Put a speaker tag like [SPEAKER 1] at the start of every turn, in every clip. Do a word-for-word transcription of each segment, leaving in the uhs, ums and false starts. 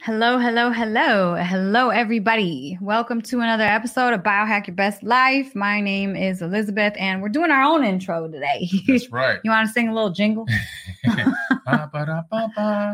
[SPEAKER 1] Hello, hello, hello. Hello, everybody. Welcome to another episode of Biohack Your Best Life. My name is Elizabeth, and we're doing our own intro today.
[SPEAKER 2] That's right.
[SPEAKER 1] You want to sing a little jingle?
[SPEAKER 2] Ba, ba, da, ba, ba.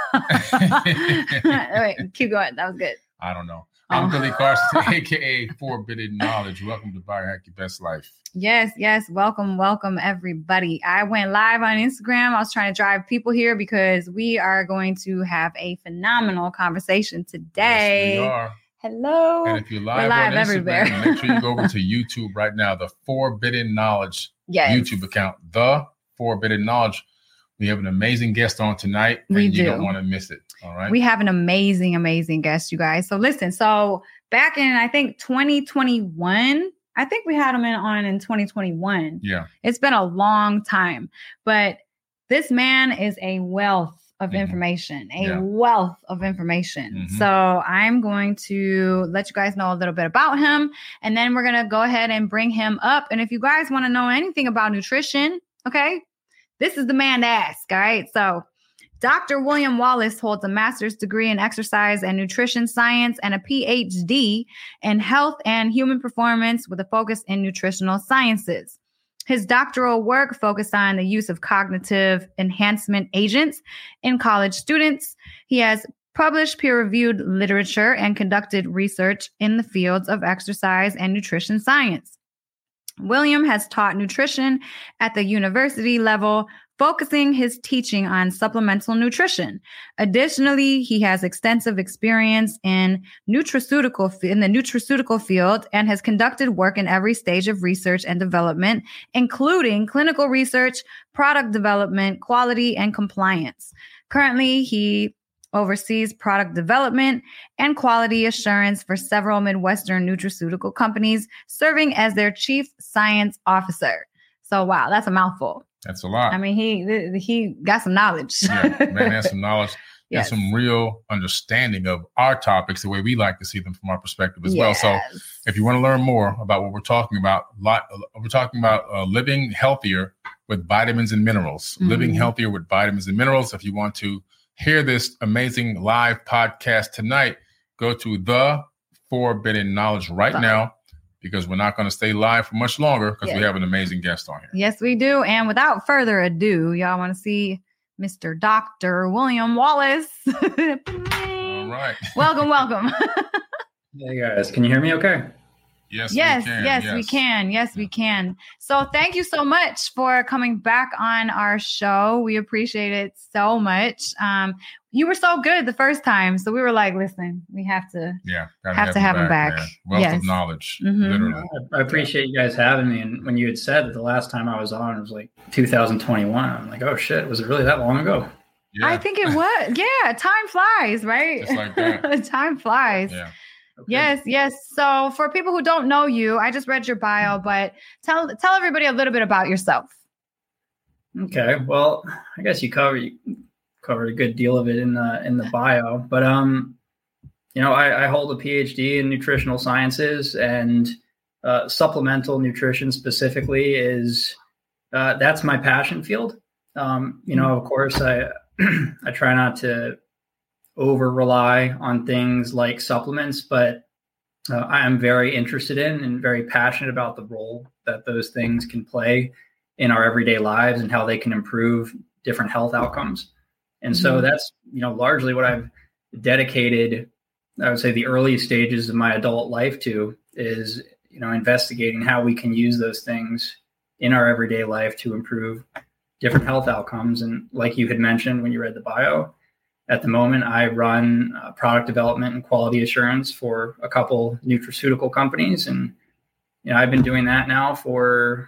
[SPEAKER 1] All right, keep going. That was good.
[SPEAKER 2] I don't know. I'm
[SPEAKER 1] Oh.
[SPEAKER 2] Billy Carson, a k a. Forbidden Knowledge. Welcome to Biohack Your Best Life.
[SPEAKER 1] Yes, yes. Welcome, welcome, everybody. I went live on Instagram. I was trying to drive people here because we are going to have a phenomenal conversation today.
[SPEAKER 2] Yes, we are.
[SPEAKER 1] Hello.
[SPEAKER 2] And if you're live,
[SPEAKER 1] We're live
[SPEAKER 2] on Instagram,
[SPEAKER 1] everywhere.
[SPEAKER 2] make sure you go over to YouTube right now, the Forbidden Knowledge
[SPEAKER 1] Yes.
[SPEAKER 2] YouTube account, the Forbidden Knowledge. We have an amazing guest on tonight, and
[SPEAKER 1] We
[SPEAKER 2] you
[SPEAKER 1] do.
[SPEAKER 2] don't want to miss it. All right.
[SPEAKER 1] We have an amazing, amazing guest, you guys. So listen, so back in, I think, twenty twenty-one, I think we had him in on in twenty twenty-one.
[SPEAKER 2] yeah.
[SPEAKER 1] It's been a long time, but this man is a wealth of
[SPEAKER 2] Mhm.
[SPEAKER 1] information, a
[SPEAKER 2] Yeah.
[SPEAKER 1] wealth of information.
[SPEAKER 2] Mhm.
[SPEAKER 1] So I'm going to let you guys know a little bit about him, and then we're going to go ahead and bring him up. And if you guys want to know anything about nutrition, okay, this is the man to ask. All right. So Doctor William Wallace holds a master's degree in exercise and nutrition science and a P H D in health and human performance with a focus in nutritional sciences. His doctoral work focused on the use of cognitive enhancement agents in college students. He has published peer-reviewed literature and conducted research in the fields of exercise and nutrition science. William has taught nutrition at the university level, focusing his teaching on supplemental nutrition. Additionally, he has extensive experience in nutraceutical in the nutraceutical field and has conducted work in every stage of research and development, including clinical research, product development, quality, and compliance. Currently, he oversees product development and quality assurance for several Midwestern nutraceutical companies, serving as their chief science officer. So, wow, that's a mouthful.
[SPEAKER 2] That's a lot.
[SPEAKER 1] I mean, he he got some knowledge.
[SPEAKER 2] yeah, man has some knowledge
[SPEAKER 1] Yes.
[SPEAKER 2] and some real understanding of our topics the way we like to see them from our perspective as well. So
[SPEAKER 1] Yes.
[SPEAKER 2] if you want to learn more about what we're talking about, lot, we're talking about uh, living healthier with vitamins and minerals,
[SPEAKER 1] Mhm.
[SPEAKER 2] living healthier with vitamins and minerals. If you want to hear this amazing live podcast tonight, go to the Forbidden Knowledge right
[SPEAKER 1] Wow.
[SPEAKER 2] now, because we're not going to stay live for much longer because we
[SPEAKER 1] Yeah.
[SPEAKER 2] have an amazing guest on here.
[SPEAKER 1] Yes, we do. And without further ado, y'all want to see Mister Doctor William Wallace.
[SPEAKER 2] All right.
[SPEAKER 1] Welcome, welcome.
[SPEAKER 3] Hey guys, can you hear me okay?
[SPEAKER 2] Yes,
[SPEAKER 1] yes,
[SPEAKER 2] we can.
[SPEAKER 1] yes, we can. Yes, we can. So thank you so much for coming back on our show. We appreciate it so much. Um, you were so good the first time. So we were like, listen, we have to.
[SPEAKER 2] Yeah. gotta
[SPEAKER 1] Have to have him back.
[SPEAKER 2] man. Wealth
[SPEAKER 1] Yes.
[SPEAKER 2] of knowledge,
[SPEAKER 1] Mhm.
[SPEAKER 2] literally.
[SPEAKER 3] I, I appreciate you guys having me. And when you had said that the last time I was on, it was like two thousand twenty-one, I'm like, oh shit, was it really that long ago?
[SPEAKER 2] Yeah.
[SPEAKER 1] I think it was. Yeah, time flies, right?
[SPEAKER 2] Just like that.
[SPEAKER 1] Time flies.
[SPEAKER 2] Yeah.
[SPEAKER 3] Okay.
[SPEAKER 1] Yes, yes. So for people who don't know you, I just read your bio, but tell tell everybody a little bit about yourself.
[SPEAKER 3] Okay. Well, I guess you covered you covered a good deal of it in the in the bio. But um, you know, I, I hold a P H D in nutritional sciences, and uh, supplemental nutrition specifically is uh, that's my passion field. Um, you know, of course, I I try not to over rely on things like supplements, but uh, I am very interested in and very passionate about the role that those things can play in our everyday lives and how they can improve different health outcomes. And so
[SPEAKER 1] Mhm.
[SPEAKER 3] that's, you know, largely what I've dedicated, I would say, the early stages of my adult life to is, you know, investigating how we can use those things in our everyday life to improve different health outcomes. And like you had mentioned when you read the bio, at the moment, I run uh, product development and quality assurance for a couple nutraceutical companies. And, you know, I've been doing that now for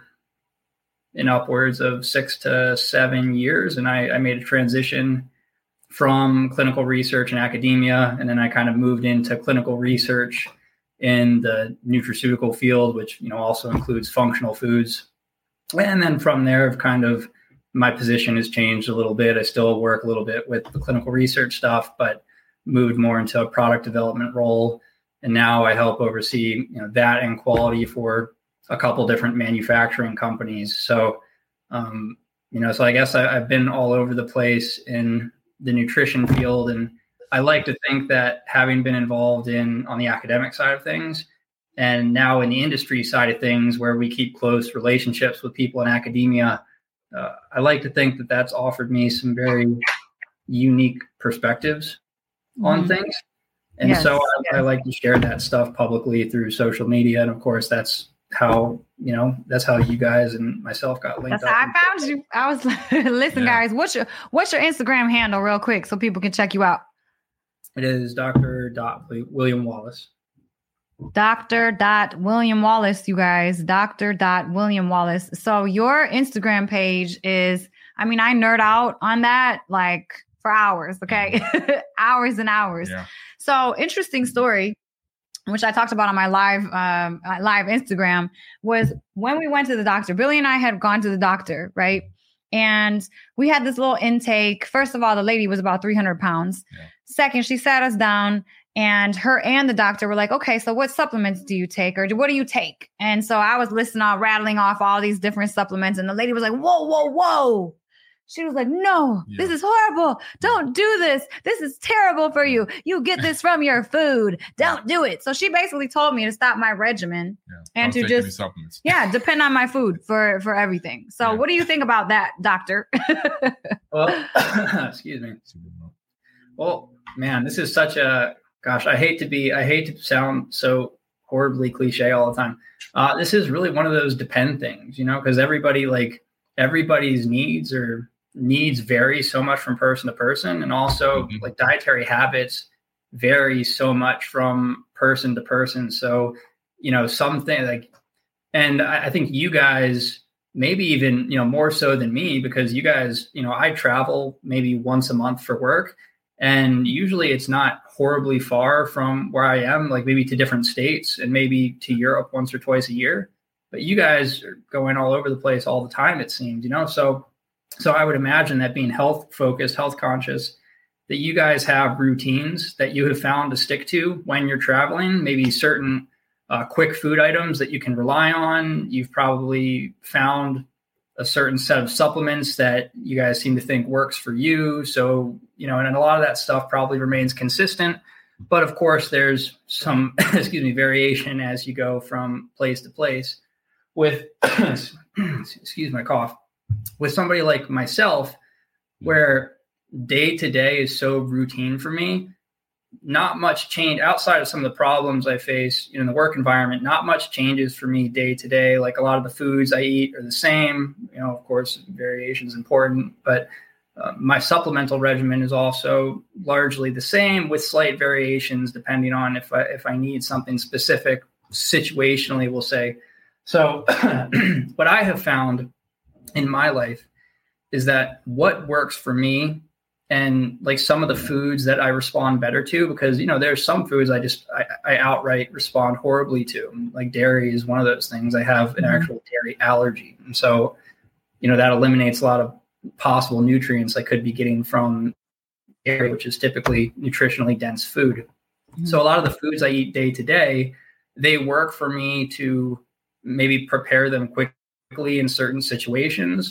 [SPEAKER 3] in upwards of six to seven years. And I, I made a transition from clinical research and academia. And then I kind of moved into clinical research in the nutraceutical field, which, you know, also includes functional foods. And then from there, I've kind of my position has changed a little bit. I still work a little bit with the clinical research stuff, but moved more into a product development role. And now I help oversee, you know, that and quality for a couple different manufacturing companies. So, um, you know, so I guess I, I've been all over the place in the nutrition field, and I like to think that having been involved in on the academic side of things and now in the industry side of things where we keep close relationships with people in academia, uh, I like to think that that's offered me some very unique perspectives mm-hmm. on things. And yes, so I, yes. I like to share that stuff publicly through social media. And of course, that's how, you know, that's how you guys and myself got linked
[SPEAKER 1] that's
[SPEAKER 3] up.
[SPEAKER 1] How I found you. I was listen, yeah. guys, what's your what's your Instagram handle real quick so people can check you out?
[SPEAKER 3] It is Doctor William Wallace.
[SPEAKER 1] Doctor William Wallace, you guys. Doctor William Wallace. So your Instagram page is, I mean, I nerd out on that like for hours, okay? hours and hours. Yeah. So interesting story, which I talked about on my live um, live Instagram, was when we went to the doctor. Billy and I had gone to the doctor, right? And we had this little intake. First of all, the lady was about three hundred pounds. Yeah. Second, she sat us down and her and the doctor were like, okay, so what supplements do you take? Or what do you take? And so I was listening, off, rattling off all these different supplements. And the lady was like, whoa, whoa, whoa. She was like, no, yeah. this is horrible. Don't do this. This is terrible for you. You get this from your food. Don't do it. So she basically told me to stop my regimen yeah. and to just, yeah, depend on my food for, for everything. So yeah. what do you think about that, doctor?
[SPEAKER 3] Well, excuse me. Well, man, this is such a, gosh, I hate to be, I hate to sound so horribly cliche all the time. Uh, this is really one of those depend things, you know, because everybody like everybody's needs are, needs vary so much from person to person. And also mm-hmm. like dietary habits vary so much from person to person. So, you know, something like, and I, I think you guys, maybe even, you know, more so than me, because you guys, you know, I travel maybe once a month for work. And usually it's not horribly far from where I am, like maybe to different states and maybe to Europe once or twice a year. But you guys are going all over the place all the time, it seems, you know? So, so I would imagine that being health focused, health conscious, that you guys have routines that you have found to stick to when you're traveling, maybe certain uh, quick food items that you can rely on. You've probably found a certain set of supplements that you guys seem to think works for you. So, you know, and a lot of that stuff probably remains consistent, but of course there's some, excuse me, variation as you go from place to place with, excuse my cough, with somebody like myself, where day to day is so routine for me. Not much change outside of some of the problems I face in the work environment. Not much changes for me day to day. Like a lot of the foods I eat are the same. You know, of course, variation is important, but uh, my supplemental regimen is also largely the same with slight variations depending on if I if I need something specific situationally, we'll say. So, what I have found in my life is that what works for me. And like some of the foods that I respond better to, because, you know, there's some foods I just, I, I outright respond horribly to. Like dairy is one of those things. I have an mm-hmm. actual dairy allergy. And so, you know, that eliminates a lot of possible nutrients I could be getting from dairy, which is typically nutritionally dense food. Mm-hmm. So a lot of the foods I eat day to day, they work for me to maybe prepare them quickly in certain situations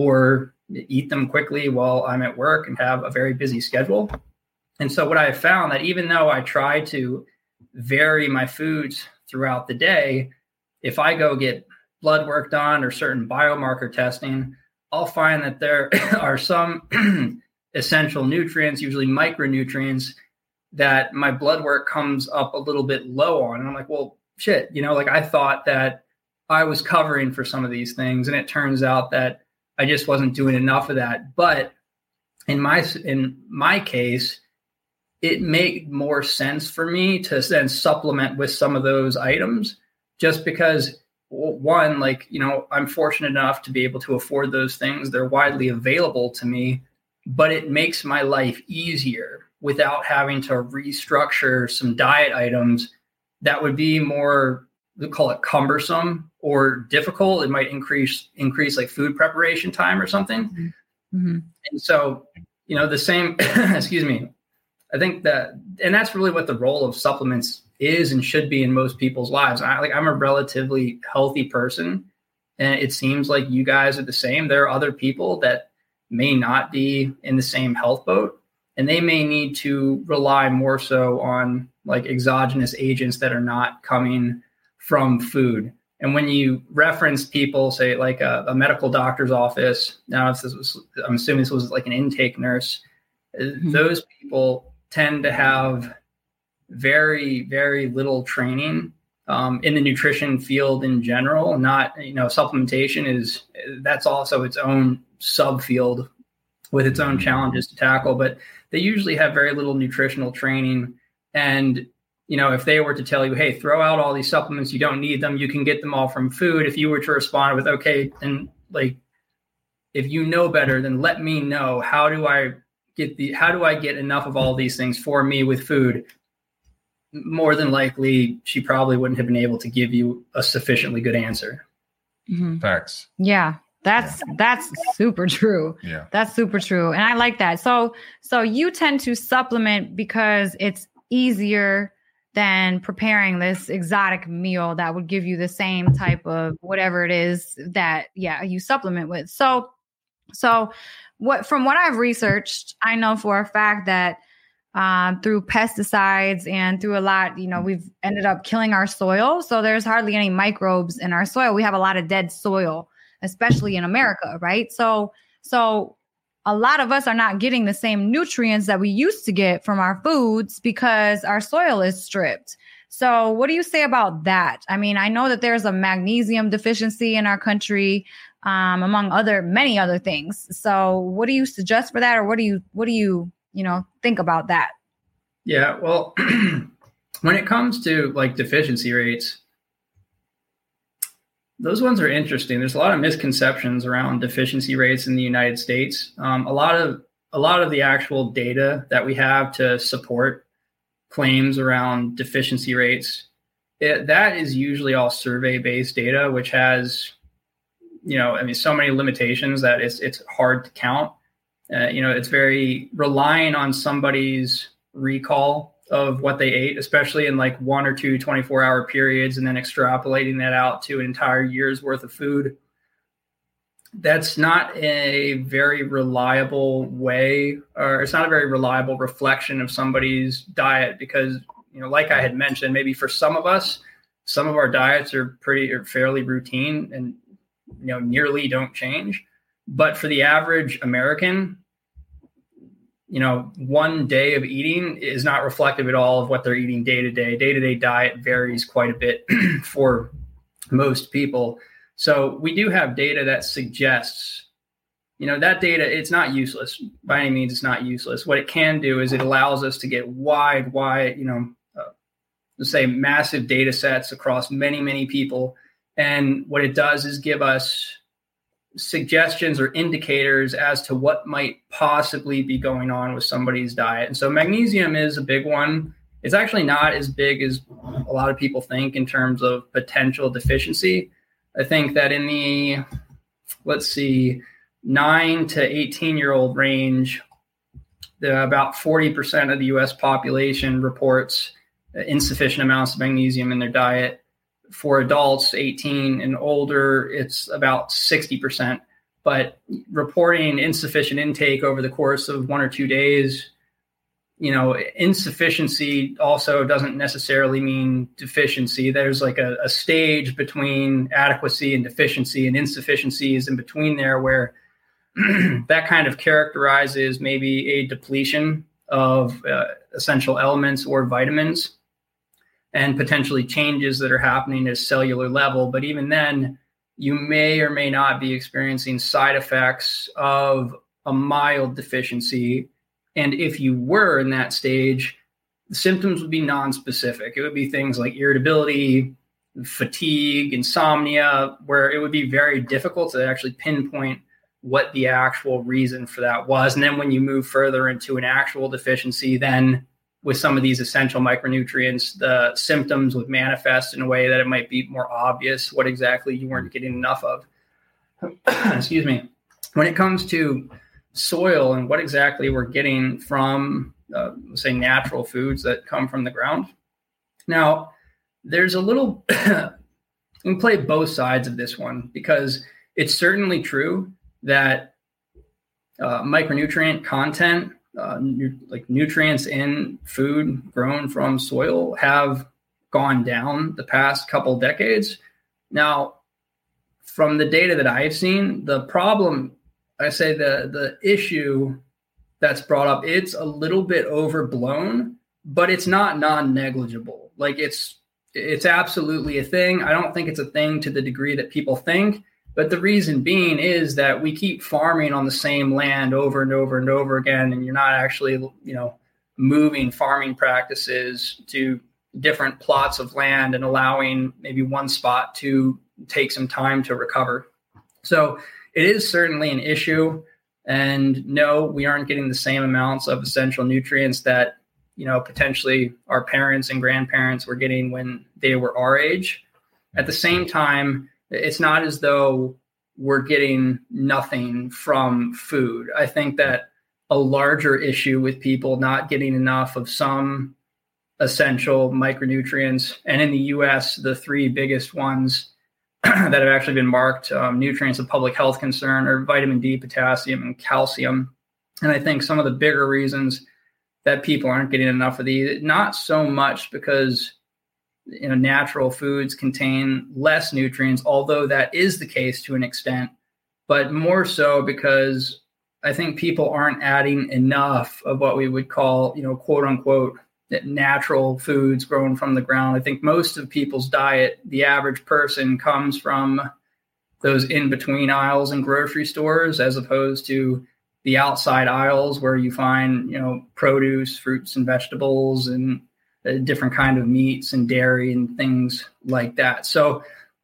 [SPEAKER 3] or eat them quickly while I'm at work and have a very busy schedule. And so what I have found that even though I try to vary my foods throughout the day, if I go get blood work done or certain biomarker testing, I'll find that there are some essential nutrients, usually micronutrients, that my blood work comes up a little bit low on. And I'm like, well, shit, you know, like I thought that I was covering for some of these things. And it turns out that I just wasn't doing enough of that. But in my in my case, it made more sense for me to then supplement with some of those items, just because, one, like, you know, I'm fortunate enough to be able to afford those things. They're widely available to me, but it makes my life easier without having to restructure some diet items that would be more, we call it cumbersome or difficult. It might increase, increase like food preparation time or something. Mm-hmm. And so, you know, the same, excuse me, I think that, and that's really what the role of supplements is and should be in most people's lives. I like, I'm a relatively healthy person, and it seems like you guys are the same. There are other people that may not be in the same health boat. and they may need to rely more so on like exogenous agents that are not coming from food. And when you reference people, say like a, a medical doctor's office, now if this was, I'm assuming this was like an intake nurse, mm-hmm. those people tend to have very, very little training um, in the nutrition field in general. Not, you know, supplementation is, that's also its own subfield with its own challenges to tackle, but they usually have very little nutritional training. And, you know, if they were to tell you, hey, throw out all these supplements, you don't need them, you can get them all from food. If you were to respond with, okay, and like, if you know better, then let me know, how do I get the, how do I get enough of all these things for me with food? More than likely, she probably wouldn't have been able to give you a sufficiently good answer.
[SPEAKER 2] Mm-hmm. Facts.
[SPEAKER 1] Yeah. That's, yeah. that's super true.
[SPEAKER 2] Yeah.
[SPEAKER 1] That's super true. And I like that. So, so you tend to supplement because it's easier than preparing this exotic meal that would give you the same type of whatever it is that, yeah, you supplement with. So, so what, from what I've researched, I know for a fact that um, through pesticides and through a lot, you know, we've ended up killing our soil. So there's hardly any microbes in our soil. We have a lot of dead soil, especially in America, right? So, so a lot of us are not getting the same nutrients that we used to get from our foods because our soil is stripped. So what do you say about that? I mean, I know that there's a magnesium deficiency in our country, um, among other, many other things. So what do you suggest for that? Or what do you, what do you, you know, think about that?
[SPEAKER 3] Yeah, well, when it comes to like deficiency rates, those ones are interesting. There's a lot of misconceptions around deficiency rates in the United States. Um, a lot of a lot of the actual data that we have to support claims around deficiency rates, it, that is usually all survey-based data, which has, you know, I mean, so many limitations that it's it's hard to count. Uh, you know, it's very relying on somebody's recall of what they ate, especially in like one or two twenty-four hour periods, and then extrapolating that out to an entire year's worth of food. That's not a very reliable way, or it's not a very reliable reflection of somebody's diet because, you know, like I had mentioned, maybe for some of us, some of our diets are pretty or fairly routine and, you know, nearly don't change. But for the average American, you know, one day of eating is not reflective at all of what they're eating day to day. Day to day diet varies quite a bit for most people. So we do have data that suggests, you know, that data, it's not useless. By any means, it's not useless. What it can do is it allows us to get wide, wide, you know, uh, let's say massive data sets across many, many people. And what it does is give us suggestions or indicators as to what might possibly be going on with somebody's diet. And so magnesium is a big one. It's actually not as big as a lot of people think in terms of potential deficiency. I think that in the, let's see, nine to eighteen year old range, the, about forty percent of the U S population reports insufficient amounts of magnesium in their diet. For adults eighteen and older, it's about sixty percent. But reporting insufficient intake over the course of one or two days, you know, insufficiency also doesn't necessarily mean deficiency. There's like a, a stage between adequacy and deficiency, and insufficiency is in between there, where that kind of characterizes maybe a depletion of uh, essential elements or vitamins, and potentially changes that are happening at a cellular level. But even then, you may or may not be experiencing side effects of a mild deficiency. And if you were in that stage, the symptoms would be nonspecific. It would be things like irritability, fatigue, insomnia, where it would be very difficult to actually pinpoint what the actual reason for that was. And then when you move further into an actual deficiency, then with some of these essential micronutrients, the symptoms would manifest in a way that it might be more obvious what exactly you weren't getting enough of. Excuse me. When it comes to soil and what exactly we're getting from, uh, say, natural foods that come from the ground. Now, there's a little, you can play both sides of this one, because it's certainly true that uh, micronutrient content uh, nu- like nutrients in food grown from soil have gone down the past couple decades. Now, from the data that I've seen, the problem, I say the the issue that's brought up, it's a little bit overblown, but it's not non-negligible. Like it's it's absolutely a thing. I don't think it's a thing to the degree that people think. But the reason being is that we keep farming on the same land over and over and over again, and you're not actually, you know, moving farming practices to different plots of land and allowing maybe one spot to take some time to recover. So it is certainly an issue. And no, we aren't getting the same amounts of essential nutrients that, you know, potentially our parents and grandparents were getting when they were our age. At the same time, it's not as though we're getting nothing from food. I think that a larger issue with people not getting enough of some essential micronutrients, and in the U S, the three biggest ones that have actually been marked um, nutrients of public health concern are vitamin D, potassium, and calcium. And I think some of the bigger reasons that people aren't getting enough of these, not so much because, you know, natural foods contain less nutrients, although that is the case to an extent, but more so because I think people aren't adding enough of what we would call, you know, quote unquote, natural foods grown from the ground. I think most of people's diet, the average person, comes from those in-between aisles in grocery stores, as opposed to the outside aisles where you find, you know, produce, fruits and vegetables, and uh, different kind of meats and dairy and things like that. So,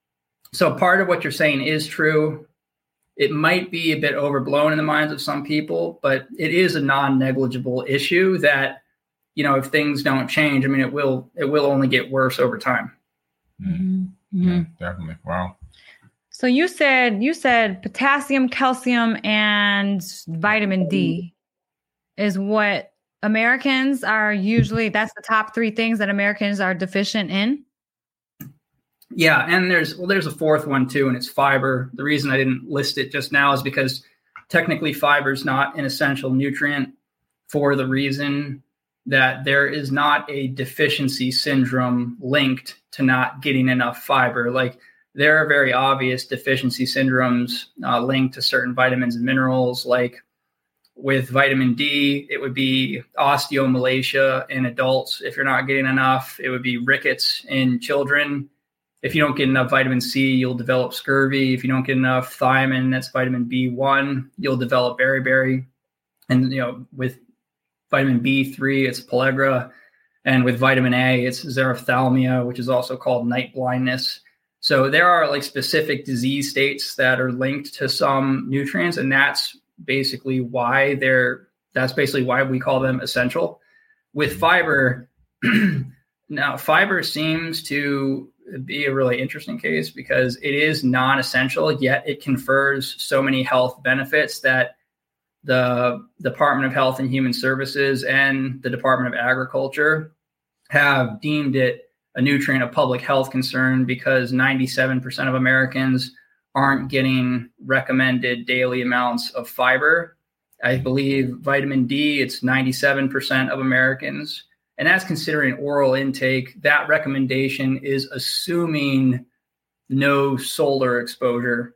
[SPEAKER 3] so part of what you're saying is true. It might be a bit overblown in the minds of some people, but it is a non-negligible issue that, you know, if things don't change, I mean, it will, it will only get worse over time.
[SPEAKER 2] Mm-hmm. Yeah, definitely. Wow.
[SPEAKER 1] So you said, you said potassium, calcium, and vitamin D is what Americans are usually, that's the top three things that Americans are deficient in.
[SPEAKER 3] Yeah. And there's, well, there's a fourth one too, and it's fiber. The reason I didn't list it just now is because technically fiber is not an essential nutrient for the reason that there is not a deficiency syndrome linked to not getting enough fiber. Like there are very obvious deficiency syndromes uh, linked to certain vitamins and minerals. Like with vitamin D, it would be osteomalacia in adults. If you're not getting enough, it would be rickets in children. If you don't get enough vitamin C, you'll develop scurvy. If you don't get enough thiamine, that's vitamin B one, you'll develop beriberi. And, you know, with vitamin B three, it's pellagra. And with vitamin A, it's xerophthalmia, which is also called night blindness. So there are like specific disease states that are linked to some nutrients. And that's basically why they're, that's basically why we call them essential. With fiber, now fiber seems to be a really interesting case because it is non-essential, yet it confers so many health benefits that the Department of Health and Human Services and the Department of Agriculture have deemed it a nutrient of public health concern because ninety-seven percent of Americans aren't getting recommended daily amounts of fiber. I believe vitamin D, it's ninety-seven percent of Americans, and that's considering oral intake. That recommendation is assuming no solar exposure.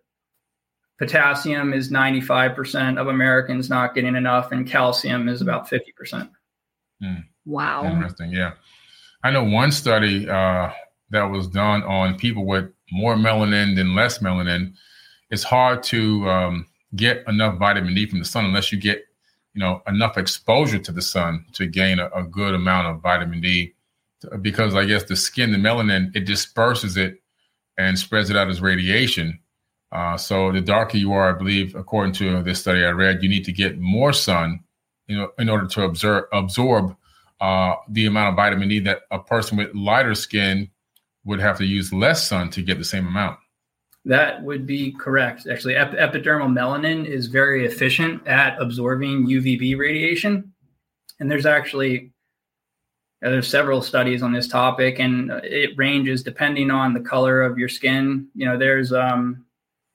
[SPEAKER 3] Potassium is ninety-five percent of Americans not getting enough, and calcium is about fifty percent.
[SPEAKER 2] Mm.
[SPEAKER 1] Wow.
[SPEAKER 2] Interesting. Yeah. I know one study uh, that was done on people with more melanin than less melanin. It's hard to um, get enough vitamin D from the sun unless you get, you know, enough exposure to the sun to gain a, a good amount of vitamin D, because I guess the skin, the melanin, it disperses it and spreads it out as radiation. Uh, so the darker you are, I believe, according to this study I read, you need to get more sun, you know, in order to absorb absorb uh, the amount of vitamin D that a person with lighter skin would have to use less sun to get the same amount.
[SPEAKER 3] That would be correct. Actually, ep- epidermal melanin is very efficient at absorbing U V B radiation. And there's actually, uh, there's several studies on this topic, and it ranges depending on the color of your skin. You know, there's, um,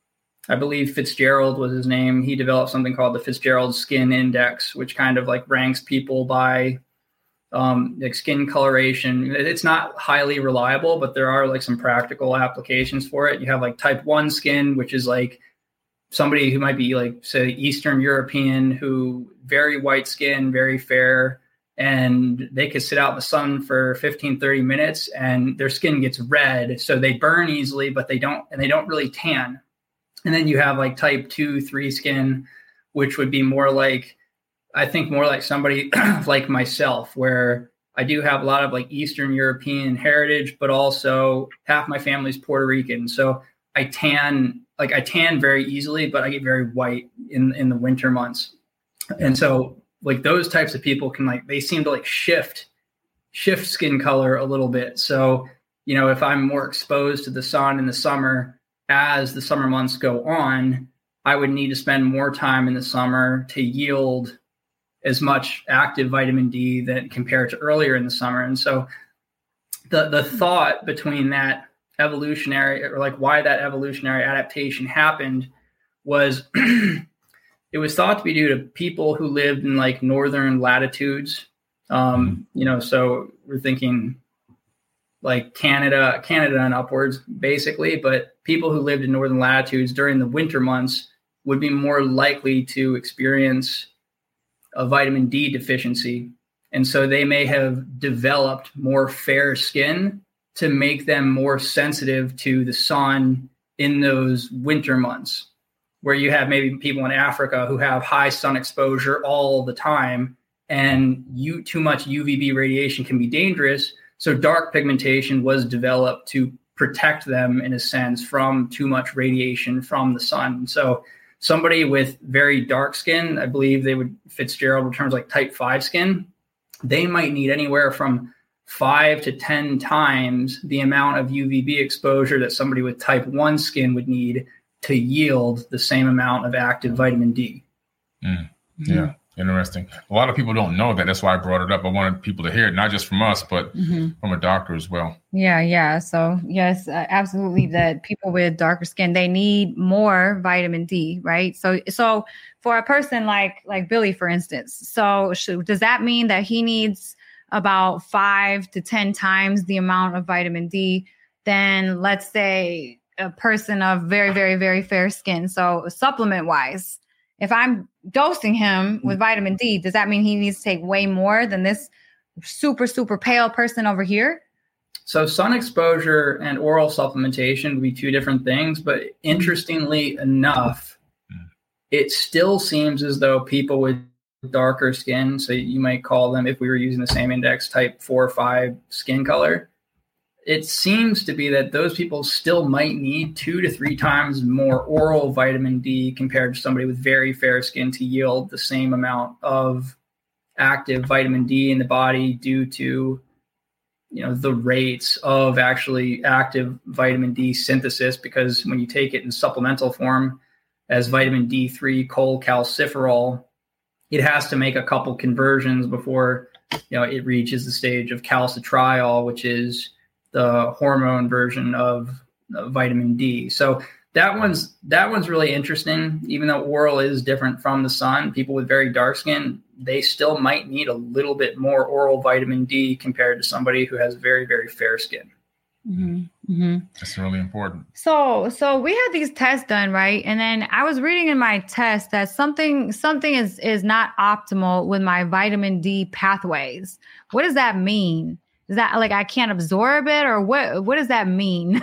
[SPEAKER 3] I believe Fitzgerald was his name. He developed something called the Fitzgerald Skin Index, which kind of like ranks people by um, like skin coloration. It's not highly reliable, but there are like some practical applications for it. You have like type one skin, which is like somebody who might be like, say, Eastern European, who very white skin, very fair, and they could sit out in the sun for fifteen, thirty minutes and their skin gets red. So they burn easily, but they don't, and they don't really tan. And then you have like type two, three skin, which would be more like, I think more like somebody like myself, where I do have a lot of like Eastern European heritage, but also half my family's Puerto Rican. So I tan, like I tan very easily, but I get very white in, in the winter months. And so like those types of people can like, they seem to like shift, shift skin color a little bit. So, you know, if I'm more exposed to the sun in the summer, as the summer months go on, I would need to spend more time in the summer to yield as much active vitamin D than compared to earlier in the summer. And so the the thought between that evolutionary, or like why that evolutionary adaptation happened, was it was thought to be due to people who lived in like northern latitudes. Um, you know, so we're thinking like Canada, Canada and upwards, basically. But people who lived in northern latitudes during the winter months would be more likely to experience a vitamin D deficiency. And so they may have developed more fair skin to make them more sensitive to the sun in those winter months, where you have maybe people in Africa who have high sun exposure all the time, and you too much U V B radiation can be dangerous. So dark pigmentation was developed to protect them, in a sense, from too much radiation from the sun. So somebody with very dark skin, I believe they would, Fitzgerald terms like type five skin, they might need anywhere from five to ten times the amount of U V B exposure that somebody with type one skin would need to yield the same amount of active vitamin D.
[SPEAKER 2] Mm. Yeah. Mm-hmm. Interesting. A lot of people don't know that. That's why I brought it up. I wanted people to hear it, not just from us, but mm-hmm. from a doctor as well.
[SPEAKER 1] Yeah, yeah. So yes, uh, absolutely. That people with darker skin, they need more vitamin D, right? So, so for a person like like Billy, for instance, so should, does that mean that he needs about five to ten times the amount of vitamin D than, let's say, a person of very, very, very fair skin? So supplement wise, if I'm dosing him with vitamin D, does that mean he needs to take way more than this super, super pale person over here?
[SPEAKER 3] So sun exposure and oral supplementation would be two different things. But interestingly enough, it still seems as though people with darker skin, so you might call them, if we were using the same index, type four or five skin color, it seems to be that those people still might need two to three times more oral vitamin D compared to somebody with very fair skin to yield the same amount of active vitamin D in the body, due to, you know, the rates of actually active vitamin D synthesis. Because when you take it in supplemental form as vitamin D three cholecalciferol, it has to make a couple conversions before, you know, it reaches the stage of calcitriol, which is the hormone version of uh, vitamin D. So that one's that one's really interesting. Even though oral is different from the sun, people with very dark skin, they still might need a little bit more oral vitamin D compared to somebody who has very, very fair skin.
[SPEAKER 1] Mm-hmm. Mm-hmm.
[SPEAKER 2] That's really important.
[SPEAKER 1] So, so we had these tests done, right? And then I was reading in my test that something something is is not optimal with my vitamin D pathways. What does that mean? Is that like I can't absorb it, or what? What does that mean?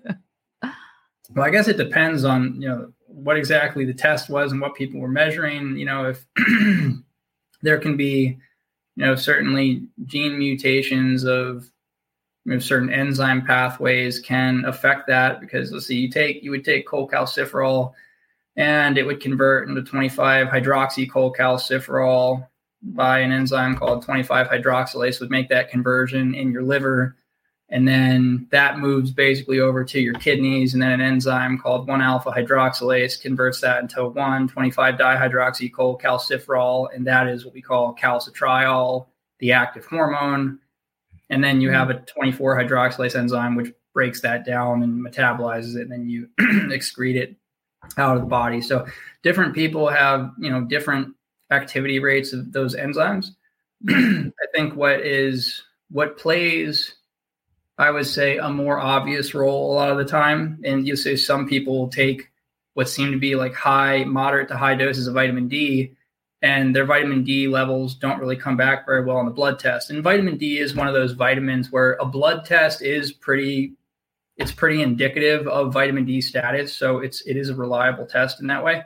[SPEAKER 3] Well, I guess it depends on, you know, what exactly the test was and what people were measuring. You know, if there can be, you know, certainly gene mutations of, you know, certain enzyme pathways can affect that, because let's see, you take you would take cholecalciferol and it would convert into twenty-five hydroxycholecalciferol by an enzyme called twenty-five hydroxylase, would make that conversion in your liver. And then that moves basically over to your kidneys. And then an enzyme called one alpha hydroxylase converts that into one twenty-five dihydroxycholecalciferol. And that is what we call calcitriol, the active hormone. And then you have a twenty-four hydroxylase enzyme, which breaks that down and metabolizes it. And then you excrete it out of the body. So different people have, you know, different activity rates of those enzymes. I think what is what plays, I would say, a more obvious role a lot of the time. And you say some people take what seem to be like high, moderate to high doses of vitamin D, and their vitamin D levels don't really come back very well on the blood test. And vitamin D is one of those vitamins where a blood test is pretty, it's pretty indicative of vitamin D status. So it's, it is a reliable test in that way.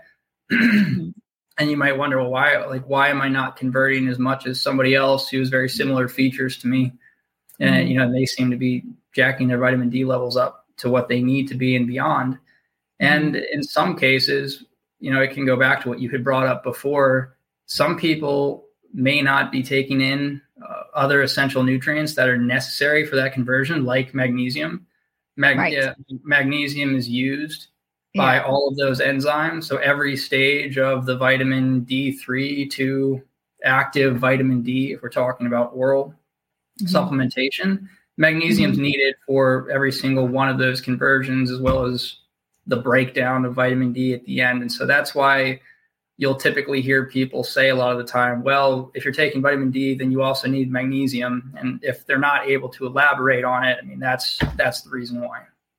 [SPEAKER 3] And you might wonder, well, why, like, why am I not converting as much as somebody else who has very similar features to me? And, mm-hmm. you know, they seem to be jacking their vitamin D levels up to what they need to be and beyond. And in some cases, you know, it can go back to what you had brought up before. Some people may not be taking in uh, other essential nutrients that are necessary for that conversion, like magnesium. Mag- right. uh, magnesium is used by yeah. all of those enzymes. So every stage of the vitamin D three to active vitamin D, if we're talking about oral mm-hmm. supplementation, magnesium is mm-hmm. needed for every single one of those conversions, as well as the breakdown of vitamin D at the end. And so that's why you'll typically hear people say a lot of the time, well, if you're taking vitamin D, then you also need magnesium. And if they're not able to elaborate on it, I mean, that's, that's the reason why.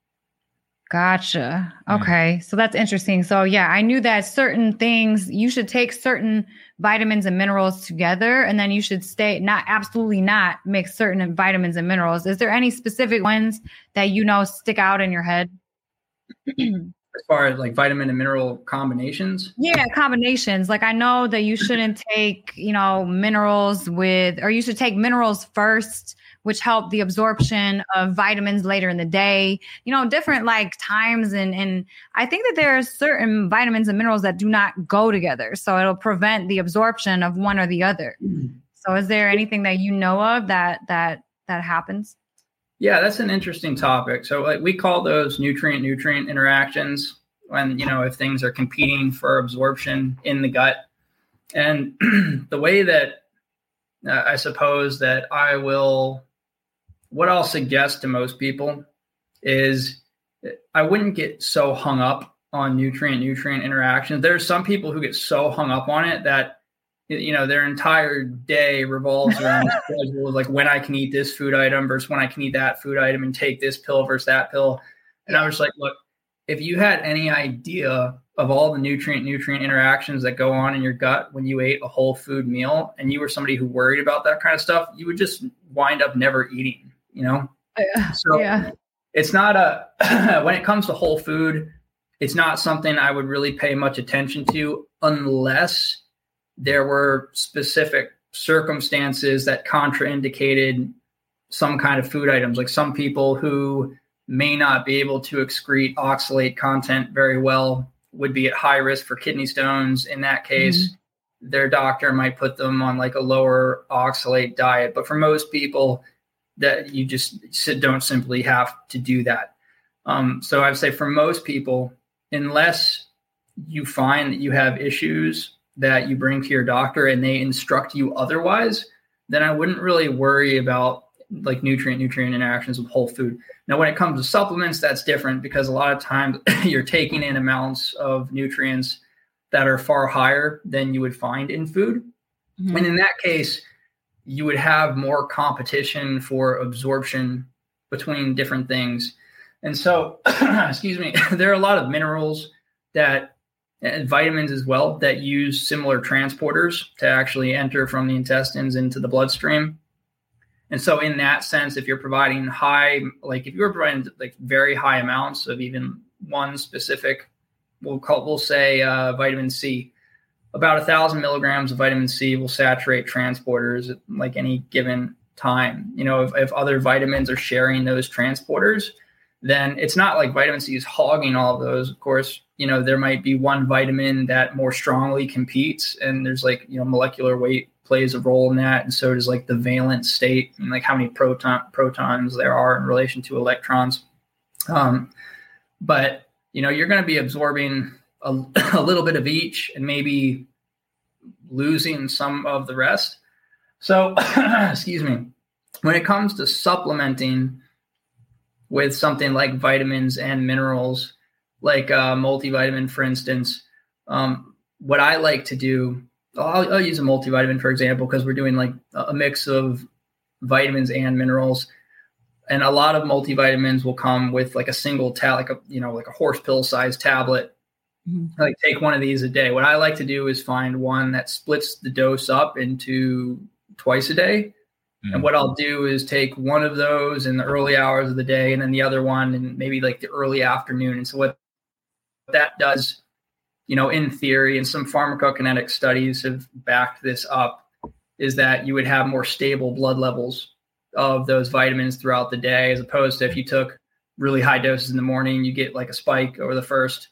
[SPEAKER 1] Gotcha. Okay. So that's interesting. So yeah, I knew that certain things, you should take certain vitamins and minerals together, and then you should stay, not absolutely not mix certain vitamins and minerals. Is there any specific ones that, you know, stick out in your head?
[SPEAKER 3] As far as like vitamin and mineral combinations?
[SPEAKER 1] Yeah, combinations. Like I know that you shouldn't take, you know, minerals with, or you should take minerals first, which help the absorption of vitamins later in the day, you know, different like times. And, and I think that there are certain vitamins and minerals that do not go together. So it'll prevent the absorption of one or the other. Mm-hmm. So is there anything that you know of that, that, that happens?
[SPEAKER 3] Yeah, that's an interesting topic. So like we call those nutrient-nutrient interactions when, you know, if things are competing for absorption in the gut. And the way that uh, I suppose that I will, what I'll suggest to most people is I wouldn't get so hung up on nutrient-nutrient interactions. There are some people who get so hung up on it that, you know, their entire day revolves around like when I can eat this food item versus when I can eat that food item and take this pill versus that pill. And I was like, look, if you had any idea of all the nutrient nutrient interactions that go on in your gut when you ate a whole food meal, and you were somebody who worried about that kind of stuff, you would just wind up never eating, you know?
[SPEAKER 1] Yeah.
[SPEAKER 3] So
[SPEAKER 1] yeah.
[SPEAKER 3] It's not a, when it comes to whole food, it's not something I would really pay much attention to unless there were specific circumstances that contraindicated some kind of food items. Like some people who may not be able to excrete oxalate content very well would be at high risk for kidney stones. In that case, mm-hmm. their doctor might put them on like a lower oxalate diet. But for most people, that you just don't simply have to do that. Um, so I'd say for most people, unless you find that you have issues that you bring to your doctor and they instruct you otherwise, then I wouldn't really worry about like nutrient nutrient interactions with whole food. Now, when it comes to supplements, that's different because a lot of times you're taking in amounts of nutrients that are far higher than you would find in food. Mm-hmm. And in that case, you would have more competition for absorption between different things. And so, excuse me, there are a lot of minerals that and vitamins as well that use similar transporters to actually enter from the intestines into the bloodstream. And so in that sense, if you're providing high, like if you're providing like very high amounts of even one specific, we'll call, we'll say uh, vitamin C, about a thousand milligrams of vitamin C will saturate transporters at like any given time. You know, if, if other vitamins are sharing those transporters, then it's not like vitamin C is hogging all of those. Of course, you know, there might be one vitamin that more strongly competes, and there's like, you know, molecular weight plays a role in that. And so does like the valence state and like how many proton protons there are in relation to electrons. Um, but, you know, you're going to be absorbing a, a little bit of each and maybe losing some of the rest. So, excuse me, when it comes to supplementing with something like vitamins and minerals, like a multivitamin, for instance, um, what I like to do, I'll, I'll use a multivitamin, for example, because we're doing like a mix of vitamins and minerals. And a lot of multivitamins will come with like a single tab, like a, you know, like a horse pill size tablet. Mm-hmm. Like take one of these a day. What I like to do is find one that splits the dose up into twice a day. Mm-hmm. And what I'll do is take one of those in the early hours of the day and then the other one in maybe like the early afternoon. And so what that does, you know, in theory, and some pharmacokinetic studies have backed this up, is that you would have more stable blood levels of those vitamins throughout the day, as opposed to if you took really high doses in the morning, you get like a spike over the first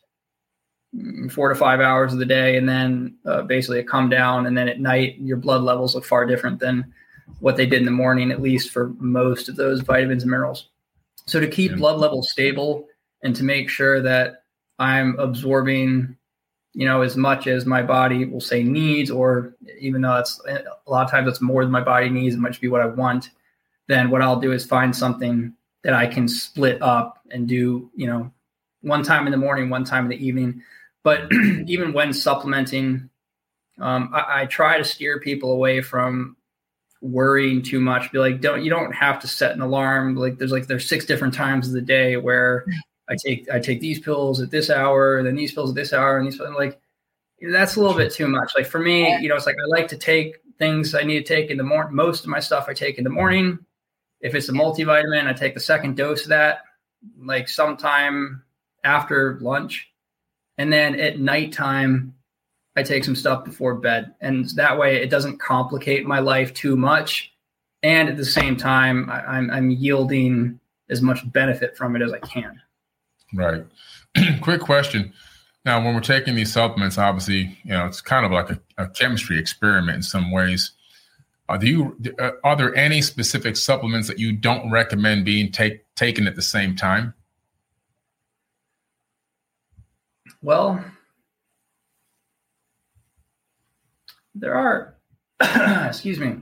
[SPEAKER 3] four to five hours of the day, and then uh, basically it come down. And then at night, your blood levels look far different than what they did in the morning, at least for most of those vitamins and minerals. So to keep yeah. blood levels stable and to make sure that I'm absorbing, you know, as much as my body will say needs, or even though it's a lot of times it's more than my body needs, it might just be what I want, then what I'll do is find something that I can split up and do, you know, one time in the morning, one time in the evening. But even when supplementing, um, I, I try to steer people away from worrying too much. Be like, don't, you don't have to set an alarm. Like there's like, there's six different times of the day where I take, I take these pills at this hour, and then these pills at this hour, and these, like, that's a little bit too much. Like for me, you know, it's like, I like to take things I need to take in the morning. Most of my stuff I take in the morning. If it's a multivitamin, I take the second dose of that, like sometime after lunch. And then at nighttime, I take some stuff before bed. And that way it doesn't complicate my life too much. And at the same time, I, I'm, I'm yielding as much benefit from it as I can.
[SPEAKER 2] Right. Quick question. Now, when we're taking these supplements, obviously, you know, it's kind of like a, a chemistry experiment in some ways. Are do you uh, are there any specific supplements that you don't recommend being take, taken at the same time?
[SPEAKER 3] Well, there are, excuse me,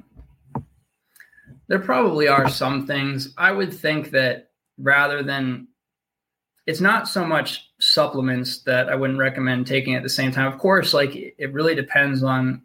[SPEAKER 3] there probably are some things. I would think that rather than, it's not so much supplements that I wouldn't recommend taking at the same time. Of course, like it really depends on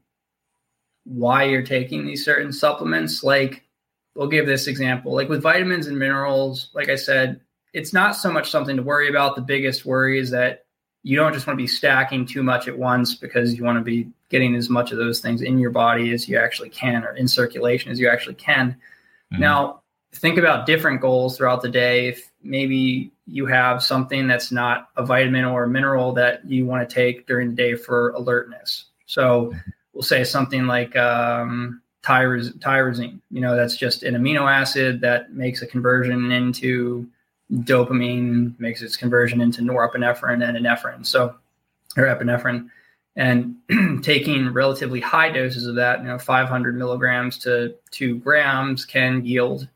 [SPEAKER 3] why you're taking these certain supplements. Like we'll give this example, like with vitamins and minerals, like I said, it's not so much something to worry about. The biggest worry is that you don't just want to be stacking too much at once, because you want to be getting as much of those things in your body as you actually can, or in circulation as you actually can. Mm-hmm. Now, think about different goals throughout the day. If maybe you have something that's not a vitamin or a mineral that you want to take during the day for alertness. So we'll say something like um, tyroz- tyrosine, you know, that's just an amino acid that makes a conversion into dopamine, makes its conversion into norepinephrine and epinephrine. So, or epinephrine, and taking relatively high doses of that, you know, five hundred milligrams to two grams can yield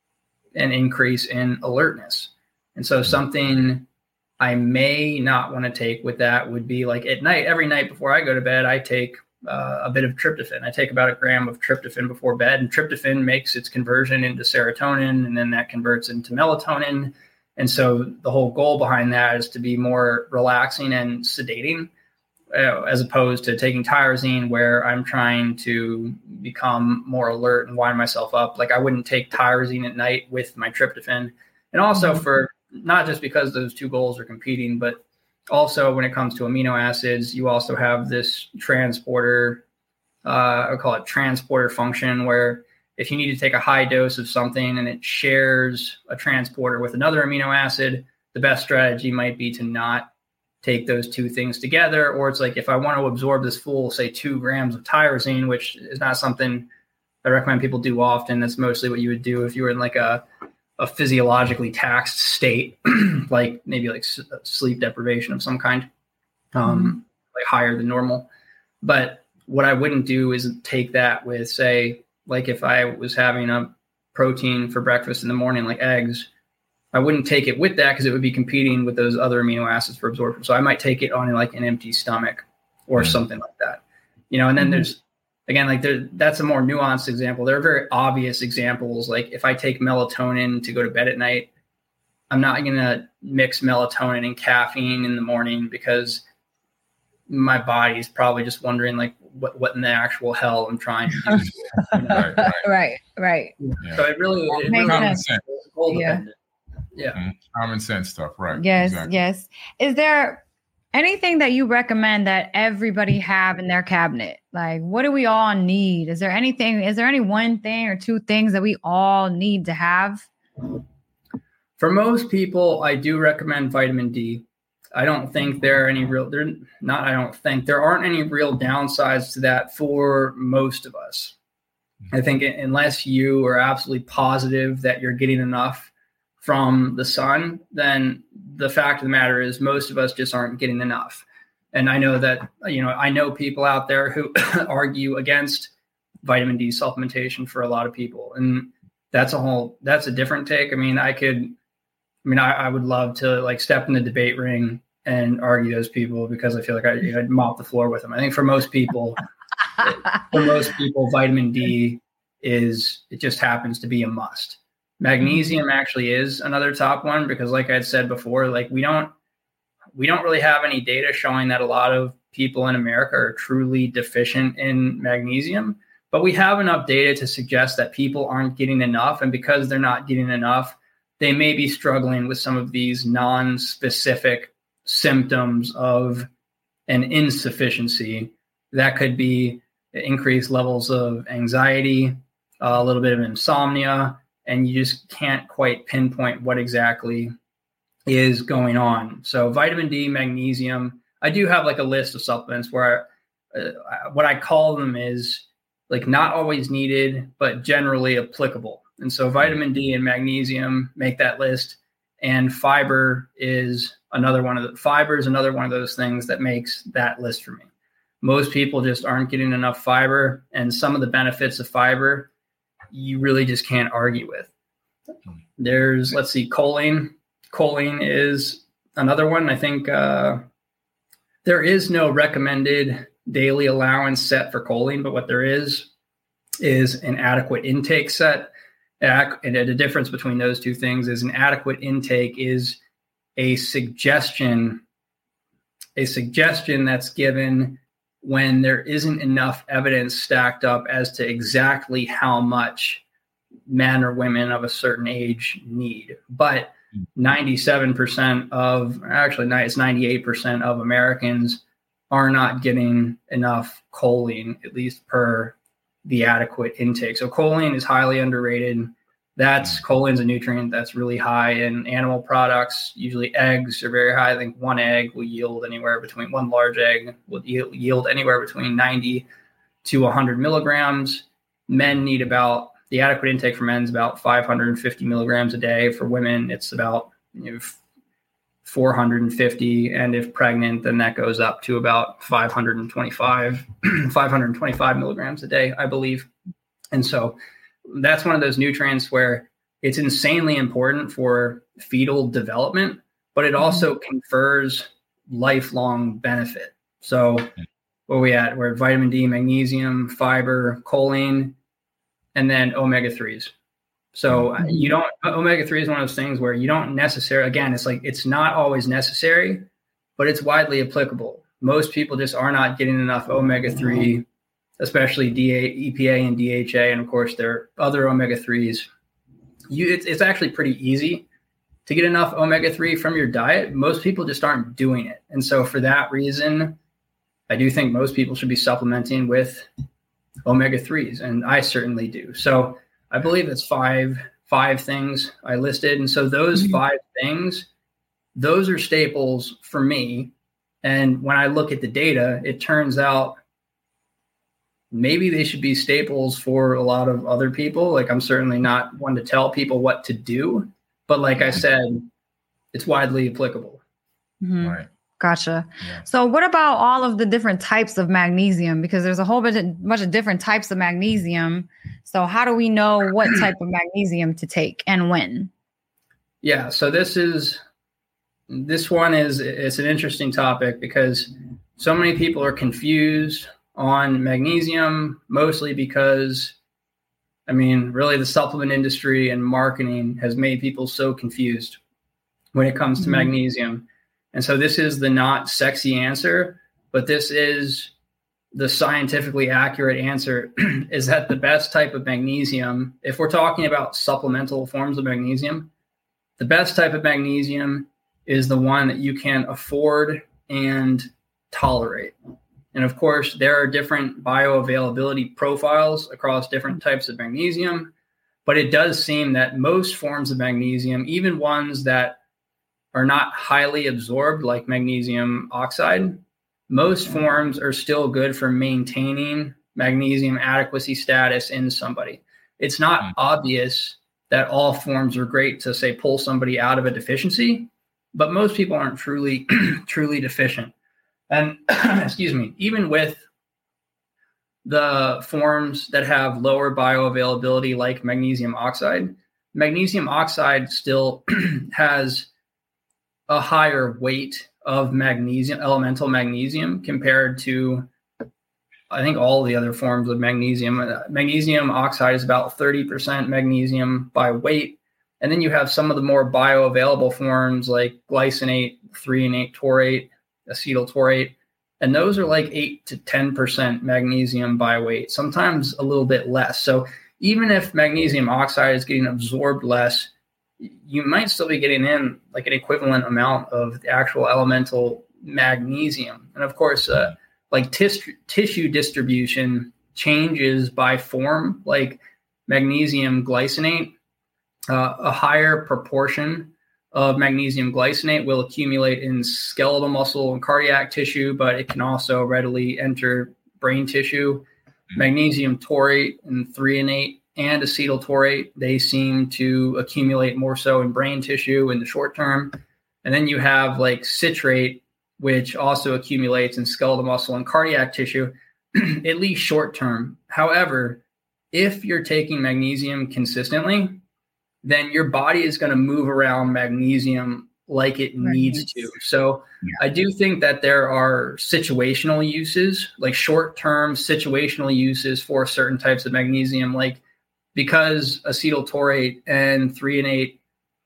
[SPEAKER 3] an increase in alertness. And so something I may not want to take with that would be like at night, every night before I go to bed, I take uh, a bit of tryptophan. I take about a gram of tryptophan before bed, and tryptophan makes its conversion into serotonin, and then that converts into melatonin. And so the whole goal behind that is to be more relaxing and sedating, uh, as opposed to taking tyrosine, where I'm trying to become more alert and wind myself up. Like I wouldn't take tyrosine at night with my tryptophan. And also for not just because those two goals are competing, but also when it comes to amino acids, you also have this transporter, uh, I call it transporter function, where if you need to take a high dose of something and it shares a transporter with another amino acid, the best strategy might be to not take those two things together. Or it's like, if I want to absorb this full, say, two grams of tyrosine, which is not something I recommend people do often. That's mostly what you would do if you were in like a, a physiologically taxed state, like maybe like s- sleep deprivation of some kind, um, mm-hmm. like higher than normal. But what I wouldn't do is take that with, say, like if I was having a protein for breakfast in the morning, like eggs, I wouldn't take it with that because it would be competing with those other amino acids for absorption. So I might take it on like an empty stomach or mm-hmm. something like that, you know, and then mm-hmm. there's, again, like there, that's a more nuanced example. There are very obvious examples. Like if I take melatonin to go to bed at night, I'm not going to mix melatonin and caffeine in the morning because my body's probably just wondering like what, what in the actual hell I'm trying to do. You know?
[SPEAKER 2] Right, right.
[SPEAKER 1] Right, right.
[SPEAKER 2] Yeah.
[SPEAKER 3] So it really, it
[SPEAKER 1] Makes
[SPEAKER 3] really
[SPEAKER 1] sense.
[SPEAKER 2] sense.
[SPEAKER 3] is goal
[SPEAKER 1] Yeah.
[SPEAKER 3] dependent. Yeah.
[SPEAKER 2] Mhm. Common sense stuff, right?
[SPEAKER 1] Yes,
[SPEAKER 2] Exactly.
[SPEAKER 1] yes. Is there anything that you recommend that everybody have in their cabinet? Like, what do we all need? Is there anything, is there any one thing or two things that we all need to have?
[SPEAKER 3] For most people, I do recommend vitamin D. I don't think there are any real, there not, I don't think there aren't any real downsides to that for most of us. I think unless you are absolutely positive that you're getting enough from the sun, then the fact of the matter is most of us just aren't getting enough. And I know that, you know, I know people out there who argue against vitamin D supplementation for a lot of people. And that's a whole, that's a different take. I mean, I could, I mean, I, I would love to like step in the debate ring and argue those people because I feel like I, you know, I'd mop the floor with them. I think for most people, for most people, vitamin D is, it just happens to be a must. Magnesium actually is another top one because like I said before, like we don't, we don't really have any data showing that a lot of people in America are truly deficient in magnesium, but we have enough data to suggest that people aren't getting enough. And because they're not getting enough, they may be struggling with some of these non-specific symptoms of an insufficiency. That could be increased levels of anxiety, uh, a little bit of insomnia, and you just can't quite pinpoint what exactly is going on. So vitamin D, magnesium, I do have like a list of supplements where I, uh, what I call them is like not always needed, but generally applicable. And so vitamin D and magnesium make that list. And fiber is another one of the fiber is another one of those things that makes that list for me. Most people just aren't getting enough fiber, and some of the benefits of fiber you really just can't argue with. There's, let's see, choline. Choline is another one. I think uh, there is no recommended daily allowance set for choline, but what there is is an adequate intake set. And the difference between those two things is an adequate intake is a suggestion, a suggestion that's given when there isn't enough evidence stacked up as to exactly how much men or women of a certain age need. But ninety-seven percent of, actually it's ninety-eight percent of Americans are not getting enough choline, at least per the adequate intake. So choline is highly underrated. That's choline's a nutrient that's really high in animal products. Usually eggs are very high. I think one egg will yield anywhere between one large egg will yield anywhere between ninety to one hundred milligrams. Men need about, the adequate intake for men is about five hundred fifty milligrams a day. For women, it's about you know, four hundred fifty. And if pregnant, then that goes up to about five hundred twenty-five, five hundred twenty-five milligrams a day, I believe. And so that's one of those nutrients where it's insanely important for fetal development, but it also confers lifelong benefit. So where are we at? We're at vitamin D, magnesium, fiber, choline, and then omega threes. So you don't, omega three is one of those things where you don't necessarily, again, it's like, it's not always necessary, but it's widely applicable. Most people just are not getting enough omega three, especially D A, E P A and D H A. And of course there are other omega threes. You, it's, it's actually pretty easy to get enough omega three from your diet. Most people just aren't doing it. And so for that reason, I do think most people should be supplementing with omega threes. And I certainly do. So I believe it's five, five things I listed. And so those mm-hmm. five things, those are staples for me. And when I look at the data, it turns out maybe they should be staples for a lot of other people. Like I'm certainly not one to tell people what to do, but like I said, it's widely applicable.
[SPEAKER 1] Mm-hmm.
[SPEAKER 2] Right.
[SPEAKER 1] Gotcha.
[SPEAKER 2] Yeah.
[SPEAKER 1] So what about all of the different types of magnesium? Because there's a whole bunch of, bunch of different types of magnesium. So how do we know what type of magnesium to take and when?
[SPEAKER 3] Yeah. So this is, this one is, it's an interesting topic because so many people are confused on magnesium, mostly because, I mean, really the supplement industry and marketing has made people so confused. when it comes to
[SPEAKER 1] Mm-hmm.
[SPEAKER 3] magnesium. And so this is the not sexy answer, but this is the scientifically accurate answer, is that the best type of magnesium, if we're talking about supplemental forms of magnesium, the best type of magnesium is the one that you can afford and tolerate. And of course, there are different bioavailability profiles across different types of magnesium, but it does seem that most forms of magnesium, even ones that are not highly absorbed like magnesium oxide, most forms are still good for maintaining magnesium adequacy status in somebody. It's not mm. obvious that all forms are great to, say, pull somebody out of a deficiency, but most people aren't truly, truly deficient. And excuse me, even with the forms that have lower bioavailability like magnesium oxide, magnesium oxide still has a higher weight of magnesium, elemental magnesium, compared to, I think, all the other forms of magnesium. Uh, magnesium oxide is about thirty percent magnesium by weight. And then you have some of the more bioavailable forms like glycinate, threonate taurate, acetyl taurate. And those are like eight to ten percent magnesium by weight, sometimes a little bit less. So even if magnesium oxide is getting absorbed less, you might still be getting in like an equivalent amount of the actual elemental magnesium. And of course, uh, like tis- tissue distribution changes by form, like magnesium glycinate, uh, a higher proportion of magnesium glycinate will accumulate in skeletal muscle and cardiac tissue, but it can also readily enter brain tissue. Mm-hmm. Magnesium taurate and threonate and acetyl taurate, they seem to accumulate more so in brain tissue in the short term. And then you have like citrate, which also accumulates in skeletal muscle and cardiac tissue, at least short term. However, if you're taking magnesium consistently, then your body is going to move around magnesium like it right. needs to. So yeah. I do think that there are situational uses, like short-term situational uses for certain types of magnesium, like because acetyl taurate and threonate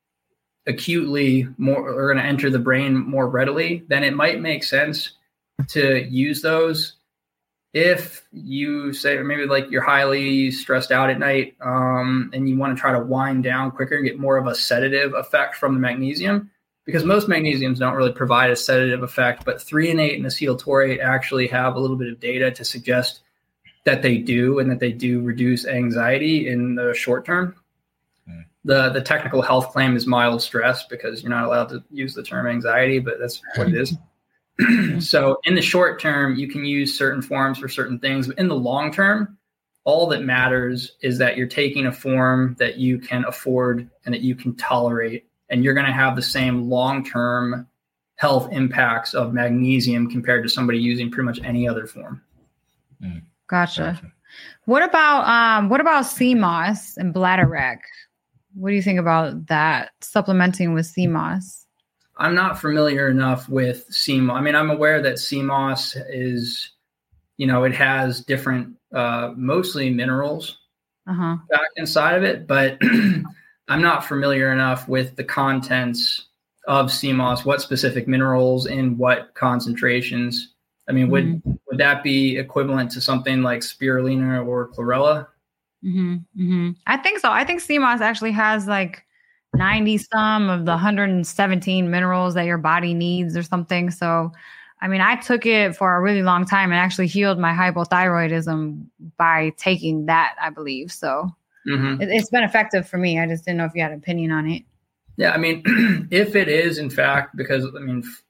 [SPEAKER 3] acutely more are going to enter the brain more readily, then it might make sense to use those. If you say, or maybe like you're highly stressed out at night um, and you want to try to wind down quicker and get more of a sedative effect from the magnesium, because most magnesiums don't really provide a sedative effect, but threonate and acetyl taurate actually have a little bit of data to suggest that they do, and that they do reduce anxiety in the short term. Mm. The the technical health claim is mild stress, because you're not allowed to use the term anxiety, but that's what it is. So in the short term, you can use certain forms for certain things, but in the long term, all that matters is that you're taking a form that you can afford and that you can tolerate, and you're going to have the same long-term health impacts of magnesium compared to somebody using pretty much any other form.
[SPEAKER 2] Mm.
[SPEAKER 1] Gotcha. Gotcha. What about um what about C M O S and Bladder-Wreck? What do you think about that, supplementing with C M O S?
[SPEAKER 3] I'm not familiar enough with C M O S. I mean, I'm aware that C M O S is, you know, it has different, uh, mostly minerals uh-huh. back inside of it, but I'm not familiar enough with the contents of C M O S, what specific minerals in what concentrations. I mean, would mm-hmm. would that be equivalent to something like spirulina or chlorella?
[SPEAKER 1] Mm-hmm. Mm-hmm. I think so. I think C M O S actually has like ninety some of the one hundred seventeen minerals that your body needs or something. So, I mean, I took it for a really long time and actually healed my hypothyroidism by taking that, I believe. So mm-hmm. it, it's been effective for me. I just didn't know if you had an opinion on it.
[SPEAKER 3] Yeah, I mean, if it is, in fact, because, I mean, f-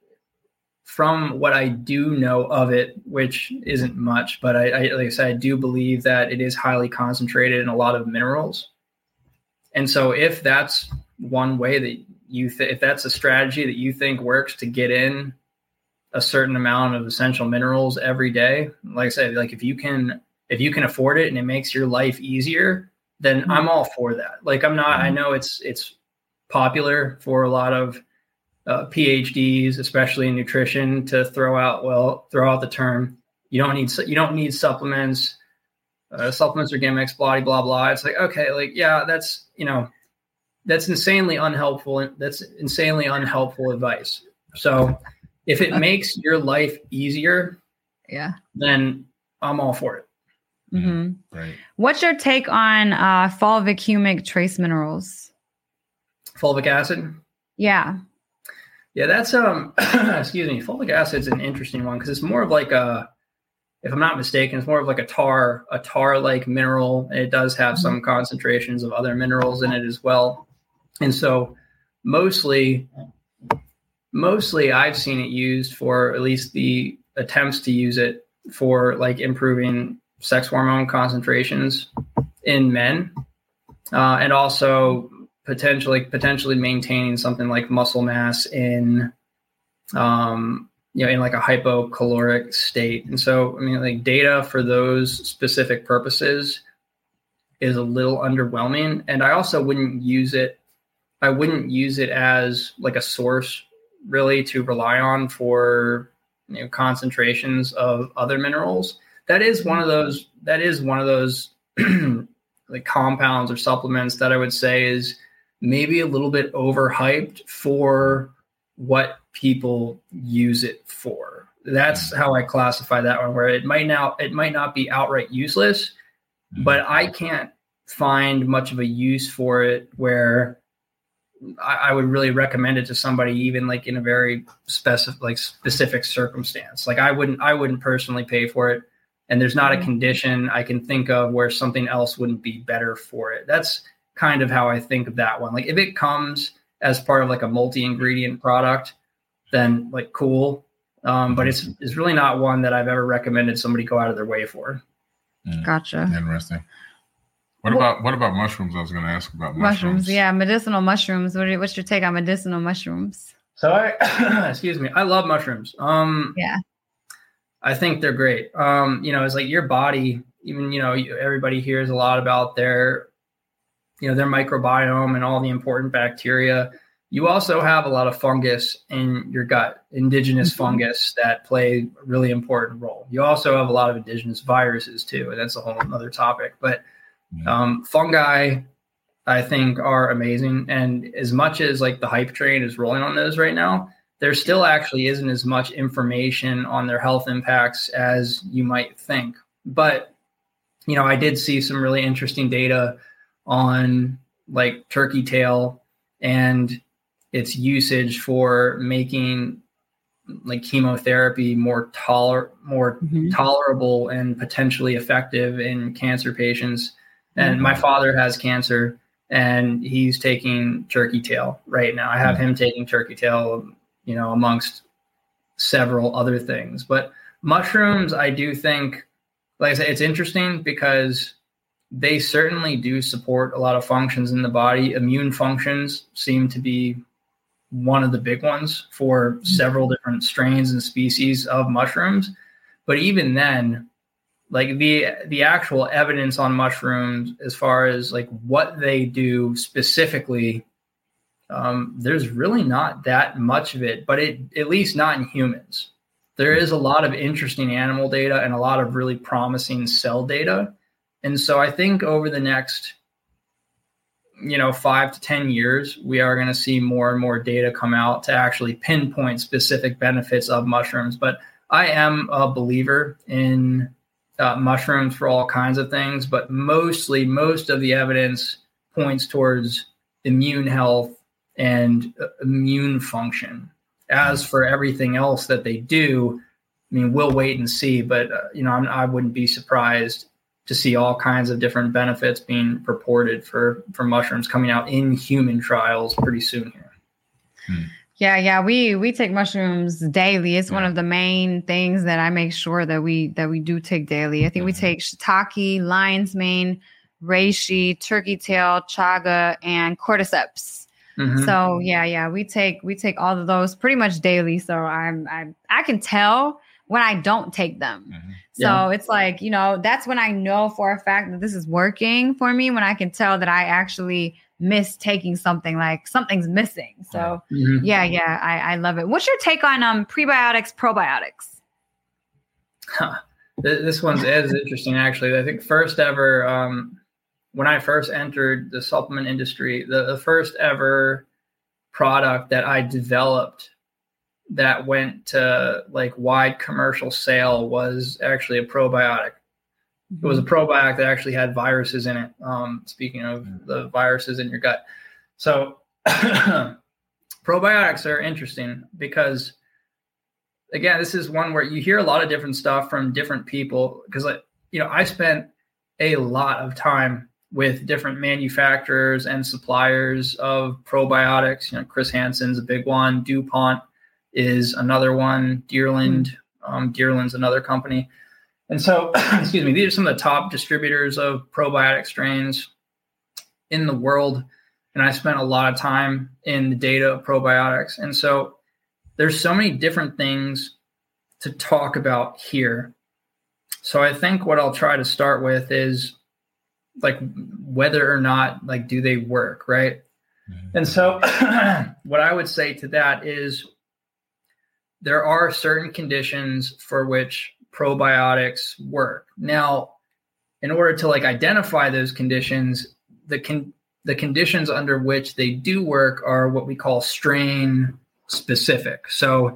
[SPEAKER 3] from what I do know of it, which isn't much, but I, I, like I said, I do believe that it is highly concentrated in a lot of minerals. And so if that's one way that you, th- if that's a strategy that you think works to get in a certain amount of essential minerals every day, like I said, like if you can, if you can afford it and it makes your life easier, then mm-hmm. I'm all for that. Like I'm not, mm-hmm. I know it's, it's popular for a lot of uh, P H Ds, especially in nutrition, to throw out, well, throw out the term, you don't need, you don't need supplements. Uh, supplements are gimmicks, blah, blah, blah. It's like, okay, like, yeah, that's, you know, that's insanely unhelpful. That's insanely unhelpful advice. So if it makes your life easier,
[SPEAKER 1] yeah,
[SPEAKER 3] then I'm all for it.
[SPEAKER 1] Mm-hmm.
[SPEAKER 2] Right.
[SPEAKER 1] What's your take on uh, fulvic humic trace minerals?
[SPEAKER 3] Fulvic acid?
[SPEAKER 1] Yeah.
[SPEAKER 3] Yeah, that's, um, excuse me, fulvic acid's an interesting one because it's more of like a, if I'm not mistaken, it's more of like a tar, a tar-like mineral. And it does have some concentrations of other minerals in it as well. And so mostly, mostly I've seen it used for, at least the attempts to use it for like improving sex hormone concentrations in men, uh, and also potentially potentially maintaining something like muscle mass in, um, you know, in like a hypocaloric state. And so, I mean, like data for those specific purposes is a little underwhelming. And I also wouldn't use it. I wouldn't use it as like a source really to rely on for, you know, concentrations of other minerals. That is one of those, that is one of those like compounds or supplements that I would say is maybe a little bit overhyped for what people use it for. That's how I classify that one, where it might now, it might not be outright useless, but I can't find much of a use for it where I, I would really recommend it to somebody, even like in a very specific, like specific circumstance. Like I wouldn't, I wouldn't personally pay for it. And there's not a condition I can think of where something else wouldn't be better for it. That's kind of how I think of that one. Like if it comes as part of like a multi-ingredient product, then like cool. Um, but it's it's really not one that I've ever recommended somebody go out of their way for.
[SPEAKER 2] Mm.
[SPEAKER 1] Gotcha.
[SPEAKER 2] Interesting. What well, about what about mushrooms? I was going to ask about mushrooms.
[SPEAKER 1] Mushrooms, yeah, medicinal mushrooms. What are, what's your take on medicinal mushrooms?
[SPEAKER 3] So I, excuse me, I love mushrooms. Um,
[SPEAKER 1] yeah.
[SPEAKER 3] I think they're great. Um, you know, it's like your body, even, you know, everybody hears a lot about their, you know, their microbiome and all the important bacteria. You also have a lot of fungus in your gut, indigenous mm-hmm. fungus that play a really important role. You also have a lot of indigenous viruses too, and that's a whole other topic. But um, fungi, I think, are amazing. And as much as like the hype train is rolling on those right now, there still actually isn't as much information on their health impacts as you might think. But, you know, I did see some really interesting data on like turkey tail and its usage for making like chemotherapy more toler more mm-hmm. tolerable and potentially effective in cancer patients. And mm-hmm. my father has cancer and he's taking turkey tail right now. I have mm-hmm. him taking turkey tail, you know, amongst several other things. But mushrooms, I do think, like I said, it's interesting because they certainly do support a lot of functions in the body. Immune functions seem to be one of the big ones for several different strains and species of mushrooms. But even then, like the the actual evidence on mushrooms as far as like what they do specifically, Um, there's really not that much of it, but it, at least not in humans. There is a lot of interesting animal data and a lot of really promising cell data. And so I think over the next, you know, five to ten years, we are going to see more and more data come out to actually pinpoint specific benefits of mushrooms. But I am a believer in uh, mushrooms for all kinds of things, but mostly most of the evidence points towards immune health and immune function. As for everything else that they do, I mean, we'll wait and see, but uh, you know, I'm, I wouldn't be surprised to see all kinds of different benefits being purported for, for mushrooms coming out in human trials pretty soon here.
[SPEAKER 1] Hmm. Yeah. Yeah. We, we take mushrooms daily. It's yeah. one of the main things that I make sure that we, that we do take daily. I think mm-hmm. we take shiitake, lion's mane, reishi, turkey tail, chaga, and cordyceps. Mm-hmm. So yeah, yeah, we take we take all of those pretty much daily. So I'm I I can tell when I don't take them. Mm-hmm. So yeah. it's like, you know, that's when I know for a fact that this is working for me, when I can tell that I actually miss taking something, like something's missing. So mm-hmm. yeah, yeah, I, I love it. What's your take on um prebiotics, probiotics?
[SPEAKER 3] Huh. This one's is interesting actually. I think first ever um when I first entered the supplement industry, the, the first ever product that I developed that went to like wide commercial sale was actually a probiotic. It was a probiotic that actually had viruses in it. Um, speaking of the viruses in your gut. So probiotics are interesting because, again, this is one where you hear a lot of different stuff from different people. Because, like, you know, I spent a lot of time with different manufacturers and suppliers of probiotics. You know, Chris Hansen's a big one. DuPont is another one. Deerland, um, Deerland's another company. And so, excuse me, these are some of the top distributors of probiotic strains in the world. And I spent a lot of time in the data of probiotics. And so there's so many different things to talk about here. So I think what I'll try to start with is like whether or not, like, do they work, right? Mm-hmm. And so what I would say to that is there are certain conditions for which probiotics work. Now, in order to like identify those conditions, the con- the conditions under which they do work are what we call strain specific. So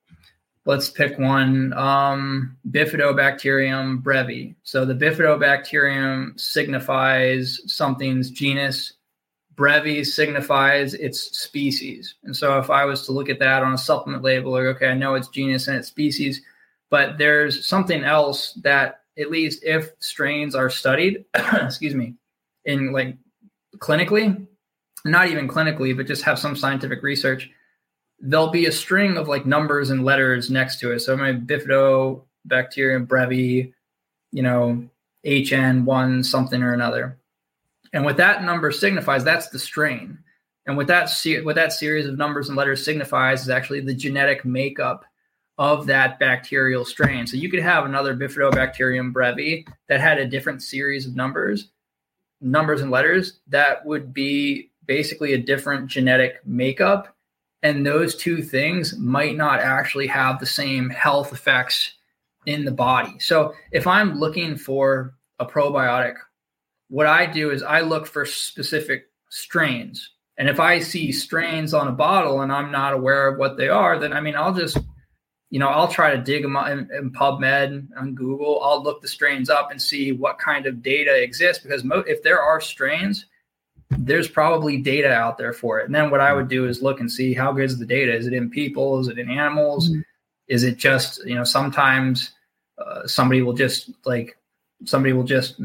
[SPEAKER 3] let's pick one, um, Bifidobacterium brevi. So the Bifidobacterium signifies something's genus. Brevi signifies its species. And so if I was to look at that on a supplement label, like, okay, I know its genus and its species, but there's something else that, at least if strains are studied, excuse me, in like clinically, not even clinically, but just have some scientific research, there'll be a string of like numbers and letters next to it. So my Bifidobacterium brevi, you know, H N one something or another. And what that number signifies, that's the strain. And what that, se- what that series of numbers and letters signifies is actually the genetic makeup of that bacterial strain. So you could have another Bifidobacterium brevi that had a different series of numbers, numbers and letters that would be basically a different genetic makeup. And those two things might not actually have the same health effects in the body. So if I'm looking for a probiotic, what I do is I look for specific strains. And if I see strains on a bottle and I'm not aware of what they are, then I mean, I'll just, you know, I'll try to dig them up in, in PubMed on Google. I'll look the strains up and see what kind of data exists, because mo- if there are strains, there's probably data out there for it. And then what I would do is look and see how good is the data. Is it in people? Is it in animals? Mm-hmm. Is it just, you know, sometimes uh, somebody will just like, somebody will just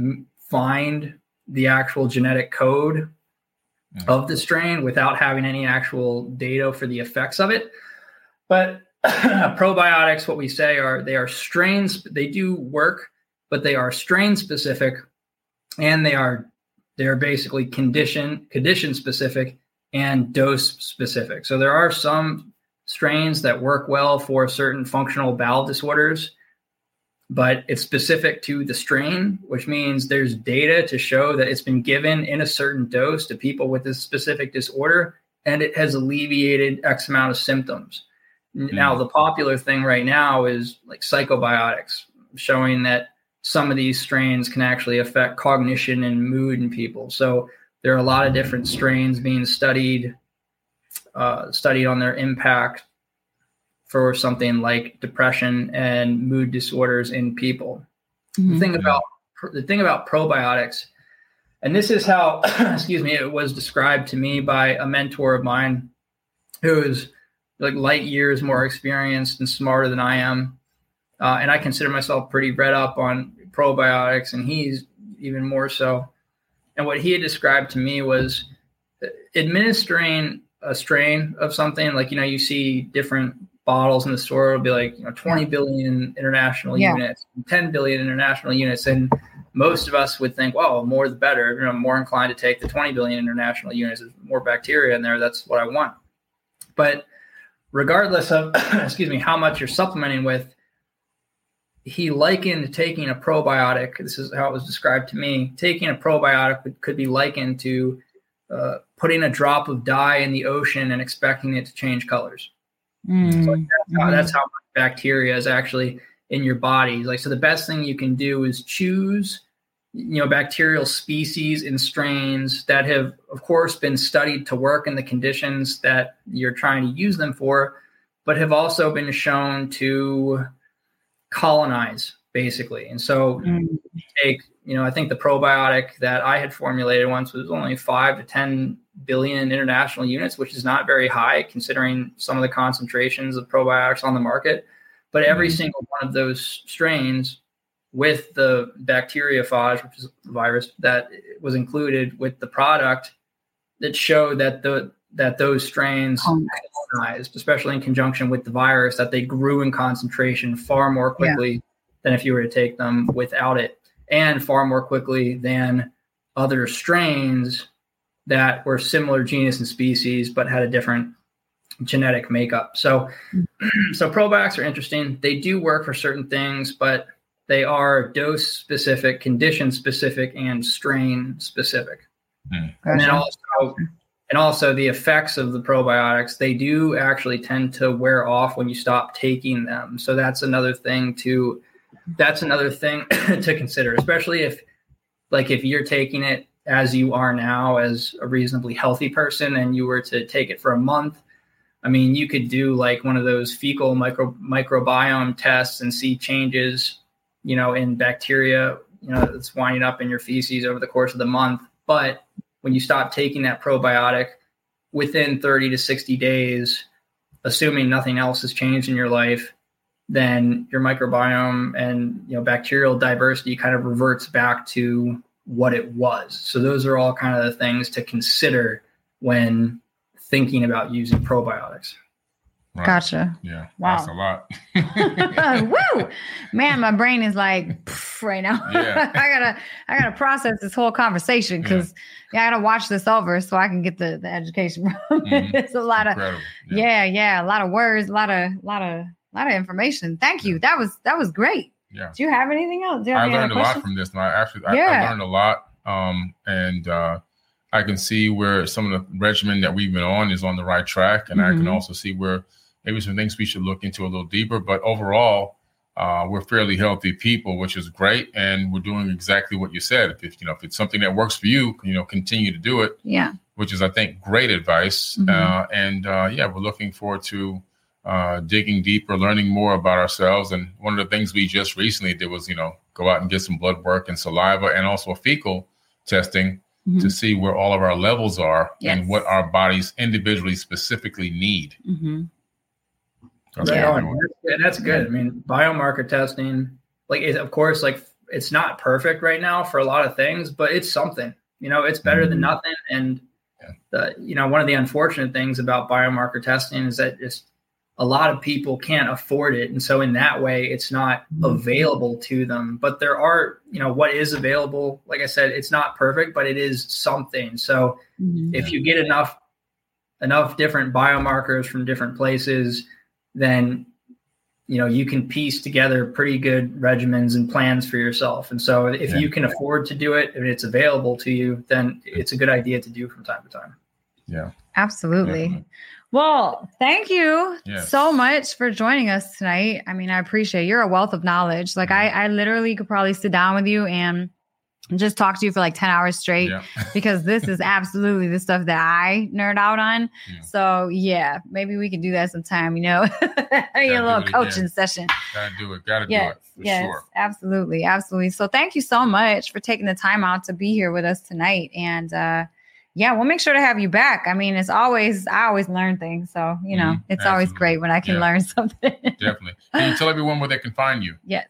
[SPEAKER 3] find the actual genetic code mm-hmm. of the strain without having any actual data for the effects of it. But probiotics, what we say are, they are strains, they do work, but they are strain specific, and they are they're basically condition condition specific and dose specific. So there are some strains that work well for certain functional bowel disorders, but it's specific to the strain, which means there's data to show that it's been given in a certain dose to people with this specific disorder, and it has alleviated X amount of symptoms. Mm. Now, the popular thing right now is like psychobiotics, showing that some of these strains can actually affect cognition and mood in people. So there are a lot of different strains being studied, uh, studied on their impact for something like depression and mood disorders in people. Mm-hmm. The thing about the thing about probiotics, and this is how, excuse me, it was described to me by a mentor of mine who is like light years more experienced and smarter than I am. Uh, and I consider myself pretty read up on probiotics, and he's even more so. And what he had described to me was administering a strain of something, like, you know, you see different bottles in the store, it'll be like, you know, twenty billion international yeah. units, ten billion international units. And most of us would think, well, more the better. You know, I'm more inclined to take the twenty billion international units. There's more bacteria in there. That's what I want. But regardless of, excuse me, how much you're supplementing with, he likened taking a probiotic. This is how it was described to me. Taking a probiotic could be likened to uh, putting a drop of dye in the ocean and expecting it to change colors. Mm. So that's, how, that's how much bacteria is actually in your body. Like, so the best thing you can do is choose you know, bacterial species and strains that have, of course, been studied to work in the conditions that you're trying to use them for, but have also been shown to colonize, basically. And so mm. you take, you know, I think the probiotic that I had formulated once was only five to ten billion international units, which is not very high considering some of the concentrations of probiotics on the market. But every mm. single one of those strains with the bacteriophage, which is the virus that was included with the product, that showed that the that those strains oh, colonized, especially in conjunction with the virus, that they grew in concentration far more quickly yeah. than if you were to take them without it, and far more quickly than other strains that were similar genus and species but had a different genetic makeup. So, so probiotics are interesting. They do work for certain things, but they are dose specific, condition specific, and strain specific. Mm. And then also, and also the effects of the probiotics, they do actually tend to wear off when you stop taking them. So that's another thing to, that's another thing to consider, especially if, like, if you're taking it as you are now as a reasonably healthy person and you were to take it for a month. I mean, you could do like one of those fecal micro microbiome tests and see changes, you know, in bacteria, you know, that's winding up in your feces over the course of the month. But when you stop taking that probiotic within thirty to sixty days, assuming nothing else has changed in your life, then your microbiome and, you know, bacterial diversity kind of reverts back to what it was. So those are all kind of the things to consider when thinking about using probiotics.
[SPEAKER 1] Right. Gotcha.
[SPEAKER 2] Yeah.
[SPEAKER 1] Wow.
[SPEAKER 2] That's a lot.
[SPEAKER 1] Woo, man, my brain is like pff, right now. Yeah. I gotta, I gotta process this whole conversation because yeah. yeah, I gotta watch this over so I can get the, the education from it. Mm-hmm. It's a lot of, yeah. yeah, yeah, a lot of words, a lot of, lot of, lot of information. Thank you. That was, that was great.
[SPEAKER 2] Yeah.
[SPEAKER 1] Do you have anything else? Do you have
[SPEAKER 2] I
[SPEAKER 1] any
[SPEAKER 2] learned a lot from this. I actually, I, yeah. I learned a lot, um, and uh, I can see where some of the regimen that we've been on is on the right track, and mm-hmm. I can also see where maybe some things we should look into a little deeper. But overall, uh, we're fairly healthy people, which is great, and we're doing exactly what you said. If you know, if it's something that works for you, you know, continue to do it.
[SPEAKER 1] Yeah.
[SPEAKER 2] Which is, I think, great advice. Mm-hmm. Uh, and uh, yeah, we're looking forward to uh, digging deeper, learning more about ourselves. And one of the things we just recently did was, you know, go out and get some blood work and saliva and also fecal testing mm-hmm. to see where all of our levels are yes. and what our bodies individually specifically need.
[SPEAKER 1] Mm-hmm.
[SPEAKER 3] That's yeah. and that's good. I mean, biomarker testing, like, it, of course, like, it's not perfect right now for a lot of things, but it's something, you know, it's better mm-hmm. than nothing. And, yeah. the, you know, one of the unfortunate things about biomarker testing is that just a lot of people can't afford it. And so in that way, it's not mm-hmm. available to them. But there are, you know, what is available, like I said, it's not perfect, but it is something. So mm-hmm. if you get enough, enough different biomarkers from different places, then, you know, you can piece together pretty good regimens and plans for yourself. And so if yeah. you can afford to do it, if it's available to you, then it's a good idea to do from time to time.
[SPEAKER 2] Yeah,
[SPEAKER 1] absolutely. Definitely. Well, thank you yes. so much for joining us tonight. I mean, I appreciate it. You're a wealth of knowledge. Like I, I literally could probably sit down with you and just talk to you for like ten hours straight yeah. because this is absolutely the stuff that I nerd out on. Yeah. So yeah, maybe we can do that sometime, you know, a little coaching session.
[SPEAKER 2] Gotta do it. Gotta
[SPEAKER 1] yes.
[SPEAKER 2] do it. For
[SPEAKER 1] yes,
[SPEAKER 2] sure.
[SPEAKER 1] Absolutely. Absolutely. So thank you so much for taking the time out to be here with us tonight. And, uh, yeah, we'll make sure to have you back. I mean, it's always, I always learn things. So, you know, mm-hmm. it's Absolutely. Always great when I can yeah. learn something.
[SPEAKER 2] Definitely. Can you tell everyone where they can find you?
[SPEAKER 1] Yes.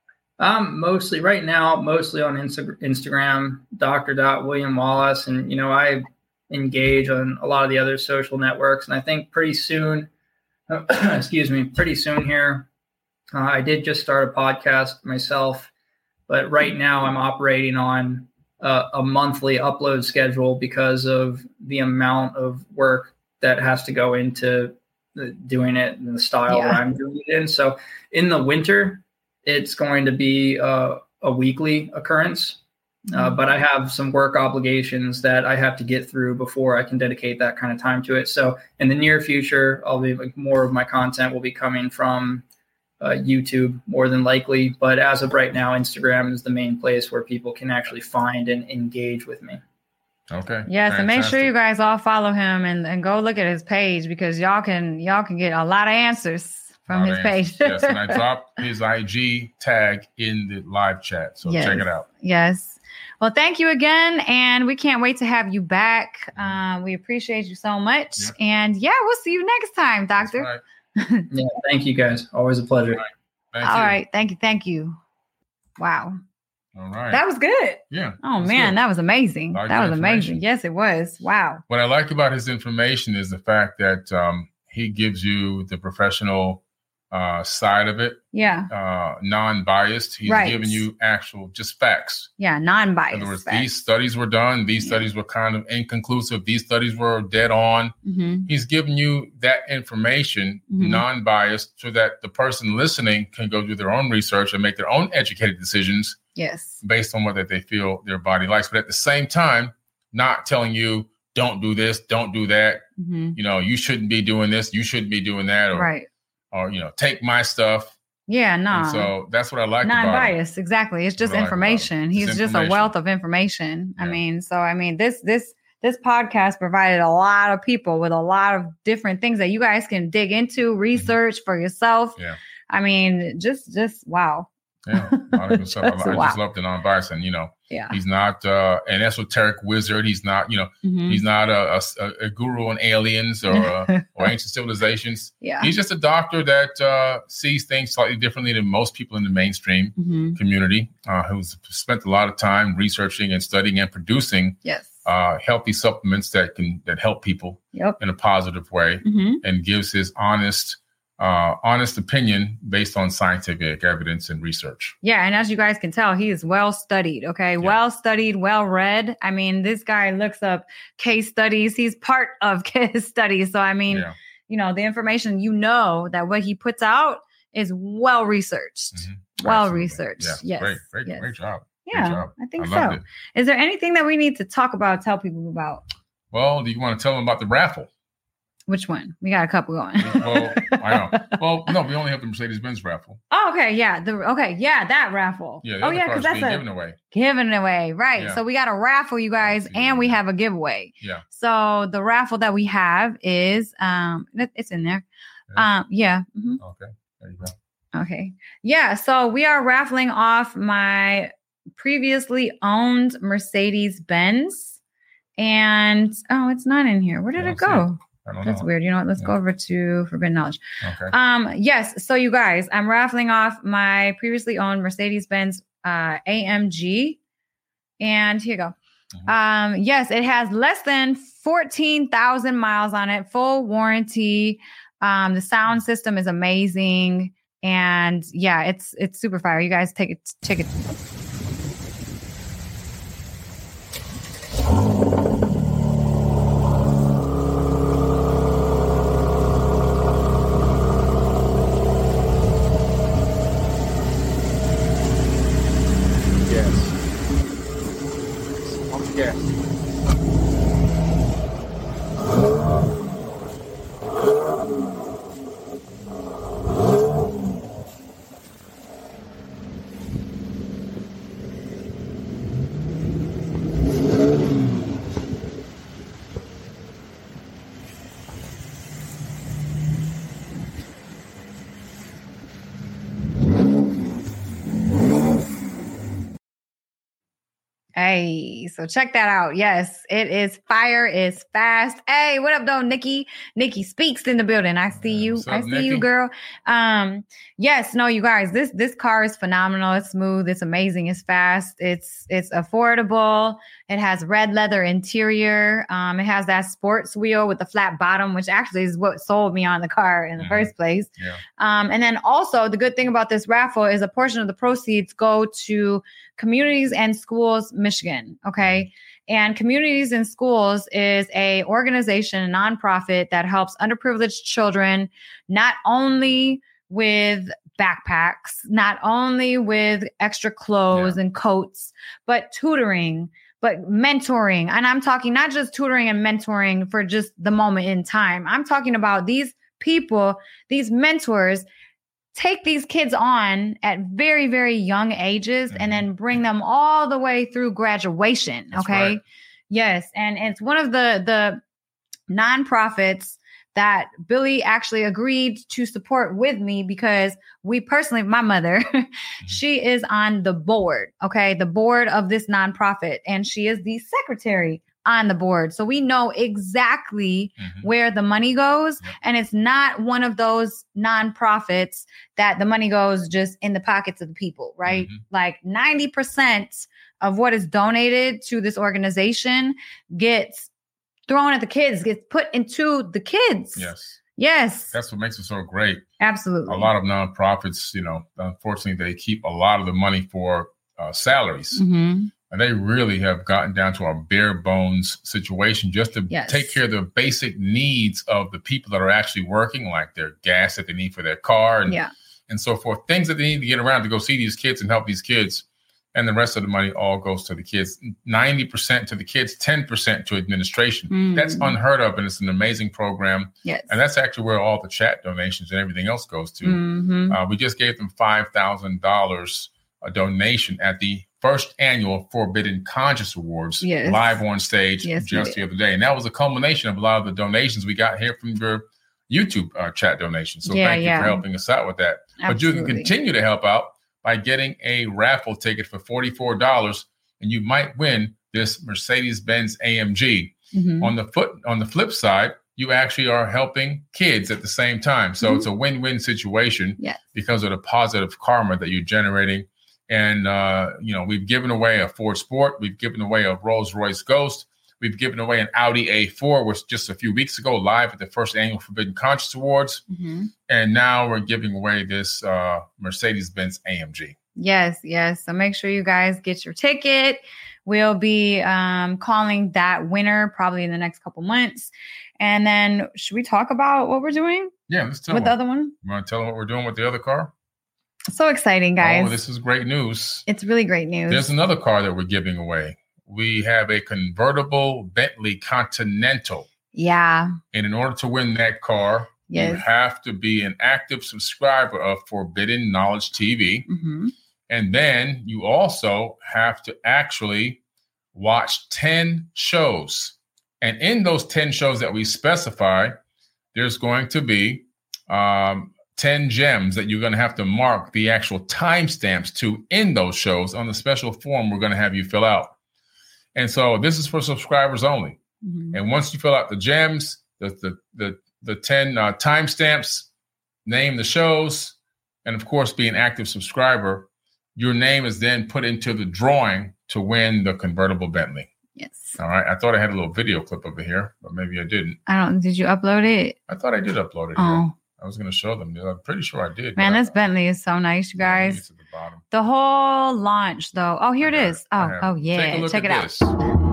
[SPEAKER 3] Um, mostly right now, mostly on Insta- Instagram, Doctor William Wallace. And, you know, I engage on a lot of the other social networks. And I think pretty soon, uh, excuse me, pretty soon here, uh, I did just start a podcast myself. But right now I'm operating on Uh, a monthly upload schedule because of the amount of work that has to go into the, doing it in the style yeah. that I'm doing it in. So in the winter, it's going to be a, a weekly occurrence, mm-hmm. uh, but I have some work obligations that I have to get through before I can dedicate that kind of time to it. So in the near future, I'll be like more of my content will be coming from uh, YouTube more than likely. But as of right now, Instagram is the main place where people can actually find and engage with me.
[SPEAKER 2] Okay.
[SPEAKER 1] Yes,
[SPEAKER 2] Fantastic.
[SPEAKER 1] and make sure you guys all follow him and, and go look at his page because y'all can y'all can get a lot of answers from his page.
[SPEAKER 2] Yes, and I dropped his I G tag in the live chat, so
[SPEAKER 1] yes.
[SPEAKER 2] check it out.
[SPEAKER 1] Yes. Well, thank you again, and we can't wait to have you back. Um, we appreciate you so much,
[SPEAKER 2] Yeah.
[SPEAKER 1] and yeah, we'll see you next time, Doctor.
[SPEAKER 2] Right.
[SPEAKER 3] Yeah, thank you guys. Always a pleasure.
[SPEAKER 2] All right. Thank
[SPEAKER 1] All
[SPEAKER 2] you.
[SPEAKER 1] right, thank you, thank you. Wow,
[SPEAKER 2] All right.
[SPEAKER 1] that was good.
[SPEAKER 2] yeah.
[SPEAKER 1] Oh
[SPEAKER 2] that's
[SPEAKER 1] man,
[SPEAKER 2] good.
[SPEAKER 1] that was amazing.
[SPEAKER 2] Large
[SPEAKER 1] That was
[SPEAKER 2] information.
[SPEAKER 1] amazing. Yes, it was. Wow.
[SPEAKER 2] What I like about his information is the fact that um, he gives you the professional uh, side of it,
[SPEAKER 1] Yeah.
[SPEAKER 2] uh, non-biased. He's
[SPEAKER 1] Right.
[SPEAKER 2] giving you actual, just facts.
[SPEAKER 1] Yeah.
[SPEAKER 2] In
[SPEAKER 1] Non-biased.
[SPEAKER 2] other words,
[SPEAKER 1] facts.
[SPEAKER 2] these studies were done. These
[SPEAKER 1] Yeah.
[SPEAKER 2] studies were kind of inconclusive. These studies were dead on.
[SPEAKER 1] Mhm.
[SPEAKER 2] He's giving you that information,
[SPEAKER 1] Mhm.
[SPEAKER 2] non-biased, so that the person listening can go do their own research and make their own educated decisions
[SPEAKER 1] Yes.
[SPEAKER 2] based on what that they feel their body likes. But at the same time, not telling you, don't do this, don't do that.
[SPEAKER 1] Mhm.
[SPEAKER 2] You know, you shouldn't be doing this, you shouldn't be doing that, or,
[SPEAKER 1] Right.
[SPEAKER 2] or you know, take my stuff.
[SPEAKER 1] Yeah. No.
[SPEAKER 2] And so that's what I like about it.
[SPEAKER 1] Non-biased, exactly. It's just
[SPEAKER 2] What I like about it.
[SPEAKER 1] information.
[SPEAKER 2] It's
[SPEAKER 1] He's just a
[SPEAKER 2] information.
[SPEAKER 1] wealth of information. I
[SPEAKER 2] Yeah.
[SPEAKER 1] mean, so I mean, this this this podcast provided a lot of people with a lot of different things that you guys can dig into, research for yourself.
[SPEAKER 2] Mm-hmm. Yeah.
[SPEAKER 1] I mean, just just wow.
[SPEAKER 2] Yeah, a lot of good stuff. I,
[SPEAKER 1] Just
[SPEAKER 2] I
[SPEAKER 1] wow.
[SPEAKER 2] just love the non-biased, and you know,
[SPEAKER 1] Yeah.
[SPEAKER 2] he's not uh, an esoteric wizard. He's not, you know,
[SPEAKER 1] Mhm.
[SPEAKER 2] he's not a, a, a guru on aliens or uh, or ancient civilizations.
[SPEAKER 1] Yeah.
[SPEAKER 2] He's just a doctor that uh, sees things slightly differently than most people in the mainstream
[SPEAKER 1] Mhm.
[SPEAKER 2] community, uh, who's spent a lot of time researching and studying and producing
[SPEAKER 1] Yes.
[SPEAKER 2] uh, healthy supplements that can that help people
[SPEAKER 1] Yep.
[SPEAKER 2] in a positive way,
[SPEAKER 1] Mhm.
[SPEAKER 2] and gives his honest, uh, honest opinion based on scientific evidence and research.
[SPEAKER 1] Yeah, and as you guys can tell, he is well studied. Okay, well studied, well read. I mean, this guy looks up case studies. He's part of case studies. So I mean,
[SPEAKER 2] Yeah.
[SPEAKER 1] you know, the information, you know, that what he puts out is well researched,
[SPEAKER 2] Mhm.
[SPEAKER 1] well
[SPEAKER 2] Absolutely.
[SPEAKER 1] researched.
[SPEAKER 2] Yeah.
[SPEAKER 1] Yes,
[SPEAKER 2] Great, great,
[SPEAKER 1] yes.
[SPEAKER 2] great job. Great
[SPEAKER 1] Yeah,
[SPEAKER 2] job.
[SPEAKER 1] I think
[SPEAKER 2] I
[SPEAKER 1] so.
[SPEAKER 2] loved it.
[SPEAKER 1] Is there anything that we need to talk about? Tell people about
[SPEAKER 2] Well, do you want to tell them about the raffle?
[SPEAKER 1] which one? We got a couple going.
[SPEAKER 2] Well, I know. Well, no, we only have the Mercedes-Benz raffle.
[SPEAKER 1] Oh, okay, yeah, the okay, yeah, that raffle.
[SPEAKER 2] Yeah, the
[SPEAKER 1] oh
[SPEAKER 2] other
[SPEAKER 1] yeah,
[SPEAKER 2] cars
[SPEAKER 1] because that's
[SPEAKER 2] being
[SPEAKER 1] a
[SPEAKER 2] given away.
[SPEAKER 1] Giving away, right?
[SPEAKER 2] Yeah.
[SPEAKER 1] So we got a raffle, you guys,
[SPEAKER 2] Yeah.
[SPEAKER 1] and we have a giveaway.
[SPEAKER 2] Yeah.
[SPEAKER 1] So the raffle that we have is um, it- it's in there.
[SPEAKER 2] Yeah.
[SPEAKER 1] Um, yeah. mhm.
[SPEAKER 2] Okay, there you go.
[SPEAKER 1] Okay. Yeah. So we are raffling off my previously owned Mercedes Benz, and oh, it's not in here. Where did
[SPEAKER 2] Yeah,
[SPEAKER 1] it
[SPEAKER 2] I see
[SPEAKER 1] go?
[SPEAKER 2] I don't
[SPEAKER 1] That's
[SPEAKER 2] know.
[SPEAKER 1] weird. You know what? Let's go
[SPEAKER 2] Yeah.
[SPEAKER 1] over to Forbidden Knowledge.
[SPEAKER 2] Okay.
[SPEAKER 1] Um, yes. So you guys, I'm raffling off my previously owned Mercedes-Benz uh, A M G. And here you go.
[SPEAKER 2] Mhm.
[SPEAKER 1] Um, yes, it has less than fourteen thousand miles on it, full warranty. Um, the sound system is amazing. And yeah, it's it's super fire. You guys take it, take it.
[SPEAKER 2] Yes. Yes.
[SPEAKER 1] Hey, so check that out. Yes, it is fire. It's fast. Hey, what up, though, Nikki? Nikki Speaks in the building. I see you.
[SPEAKER 2] What's up,
[SPEAKER 1] I see
[SPEAKER 2] Nikki?
[SPEAKER 1] you, girl. Um, yes, no, you guys. This this car is phenomenal. It's smooth. It's amazing. It's fast. It's it's affordable. It has red leather interior. Um, it has that sports wheel with the flat bottom, which actually is what sold me on the car in the
[SPEAKER 2] Mhm.
[SPEAKER 1] first place.
[SPEAKER 2] Yeah.
[SPEAKER 1] Um, and then also the good thing about this raffle is a portion of the proceeds go to Communities and Schools Michigan. Okay. And Communities and Schools is a organization, a nonprofit that helps underprivileged children, not only with backpacks, not only with extra clothes and coats, but tutoring, but mentoring. And I'm talking not just tutoring and mentoring for just the moment in time. I'm talking about these people, these mentors take these kids on at very, very young ages mm-hmm. and then bring them all the way through graduation.
[SPEAKER 2] That's
[SPEAKER 1] okay.
[SPEAKER 2] Right.
[SPEAKER 1] Yes. And it's one of the, the nonprofits that Billy actually agreed to support with me because we personally, my mother, mm-hmm. she is on the board. Okay. The board of this nonprofit, and she is the secretary on the board. So we know exactly mm-hmm. where the money goes. Yep. And it's not one of those nonprofits that the money goes just in the pockets of the people, right? Mm-hmm. Like ninety percent of what is donated to this organization gets thrown at the kids, gets put into the kids.
[SPEAKER 2] Yes.
[SPEAKER 1] Yes.
[SPEAKER 2] That's what makes it so great.
[SPEAKER 1] Absolutely.
[SPEAKER 2] A lot of nonprofits, you know, unfortunately, they keep a lot of the money for uh, salaries.
[SPEAKER 1] Mm-hmm.
[SPEAKER 2] And they really have gotten down to a bare bones situation just to
[SPEAKER 1] yes.
[SPEAKER 2] take care of the basic needs of the people that are actually working, like their gas that they need for their car and,
[SPEAKER 1] yeah.
[SPEAKER 2] and so forth. Things that they need to get around to go see these kids and help these kids. And the rest of the money all goes to the kids. ninety percent to the kids, ten percent to administration. Mm. That's unheard of, and it's an amazing program.
[SPEAKER 1] Yes.
[SPEAKER 2] And that's actually where all the chat donations and everything else goes to.
[SPEAKER 1] Mm-hmm.
[SPEAKER 2] Uh, we just gave them five thousand dollars a donation at the first annual Forbidden Conscious Awards
[SPEAKER 1] yes.
[SPEAKER 2] live on stage
[SPEAKER 1] yes,
[SPEAKER 2] just the other day. And that was a culmination of a lot of the donations we got here from your YouTube uh, chat donations. So
[SPEAKER 1] yeah,
[SPEAKER 2] thank
[SPEAKER 1] yeah.
[SPEAKER 2] you for helping us out with that.
[SPEAKER 1] Absolutely.
[SPEAKER 2] But you can continue to help out by getting a raffle ticket for forty-four dollars, and you might win this Mercedes-Benz A M G. Mm-hmm. On the foot, on the flip side, you actually are helping kids at the same time. So mm-hmm. it's a win-win situation
[SPEAKER 1] yes.
[SPEAKER 2] because of the positive karma that you're generating. And, uh, you know, we've given away a Ford Sport. We've given away a Rolls-Royce Ghost. We've given away an Audi A four, which just a few weeks ago, live at the first annual Forbidden Conscious Awards. Mm-hmm. And now we're giving away this uh, Mercedes-Benz A M G.
[SPEAKER 1] Yes, yes. So make sure you guys get your ticket. We'll be um, calling that winner probably in the next couple months. And then should we talk about what we're doing?
[SPEAKER 2] Yeah, let's tell
[SPEAKER 1] with
[SPEAKER 2] them.
[SPEAKER 1] the other one.
[SPEAKER 2] You want to tell them what we're doing with the other car?
[SPEAKER 1] So exciting, guys.
[SPEAKER 2] Oh, this is great news.
[SPEAKER 1] It's really great news.
[SPEAKER 2] There's another car that we're giving away. We have a convertible Bentley Continental.
[SPEAKER 1] Yeah.
[SPEAKER 2] And in order to win that car, yes. you have to be an active subscriber of Forbidden Knowledge T V. Mm-hmm. And then you also have to actually watch ten shows. And in those ten shows that we specify, there's going to be um, ten gems that you're going to have to mark the actual timestamps to in those shows on the special form we're going to have you fill out. And so this is for subscribers only. Mm-hmm. And once you fill out the gems, the the the, the ten uh, timestamps, name the shows, and of course, be an active subscriber, your name is then put into the drawing to win the convertible Bentley.
[SPEAKER 1] Yes.
[SPEAKER 2] All right. I thought I had a little video clip over here, but maybe I didn't.
[SPEAKER 1] I don't. Did you upload it?
[SPEAKER 2] I thought I did upload it.
[SPEAKER 1] Oh.
[SPEAKER 2] Here. I was going to show them. I'm pretty sure I did.
[SPEAKER 1] Man, this
[SPEAKER 2] I,
[SPEAKER 1] Bentley is so nice, you guys.
[SPEAKER 2] It's at the bottom.
[SPEAKER 1] The whole launch, though. Oh, here it is.
[SPEAKER 2] It.
[SPEAKER 1] Oh, oh yeah. Check it out.
[SPEAKER 2] This.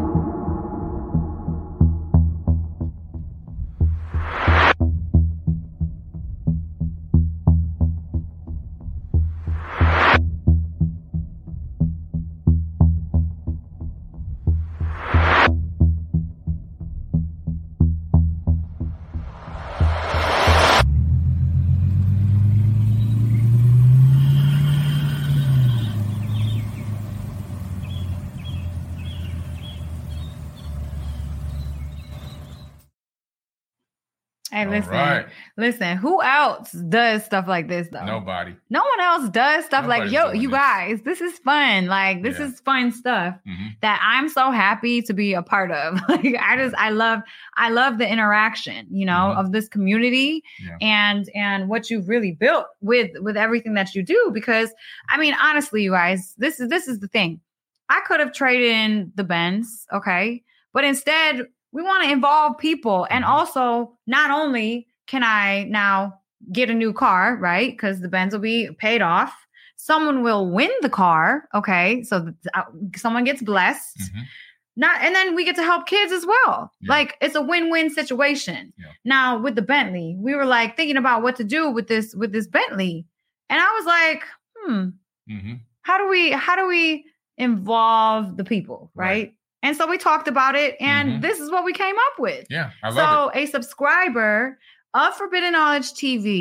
[SPEAKER 1] Hey, listen,
[SPEAKER 2] right.
[SPEAKER 1] listen, who else does stuff like this though?
[SPEAKER 2] Nobody.
[SPEAKER 1] No one else does stuff
[SPEAKER 2] Nobody's
[SPEAKER 1] like, yo, you
[SPEAKER 2] this.
[SPEAKER 1] guys, this is fun. Like, this
[SPEAKER 2] yeah.
[SPEAKER 1] is fun stuff
[SPEAKER 2] mm-hmm.
[SPEAKER 1] that I'm so happy to be a part of. Like, I just, I love, I love the interaction, you know, mm-hmm. of this community yeah. and, and what you've really built with, with everything that you do. Because I mean, honestly, you guys, this is, this is the thing. I could have traded in the Benz. Okay. But instead, we want to involve people. And also, not only can I now get a new car, right? Because the Benz will be paid off. Someone will win the car. Okay. So th- uh, someone gets blessed. Mm-hmm. Not, and then we get to help kids as well. Yeah. Like, it's a win-win situation. Yeah. Now, with the Bentley, we were like thinking about what to do with this, with this Bentley. And I was like, hmm, mm-hmm. how do we, how do we involve the people, right? right. And so we talked about it, and mm-hmm. this is what we came up with.
[SPEAKER 2] Yeah, I love
[SPEAKER 1] so
[SPEAKER 2] it.
[SPEAKER 1] So a subscriber of Forbidden Knowledge T V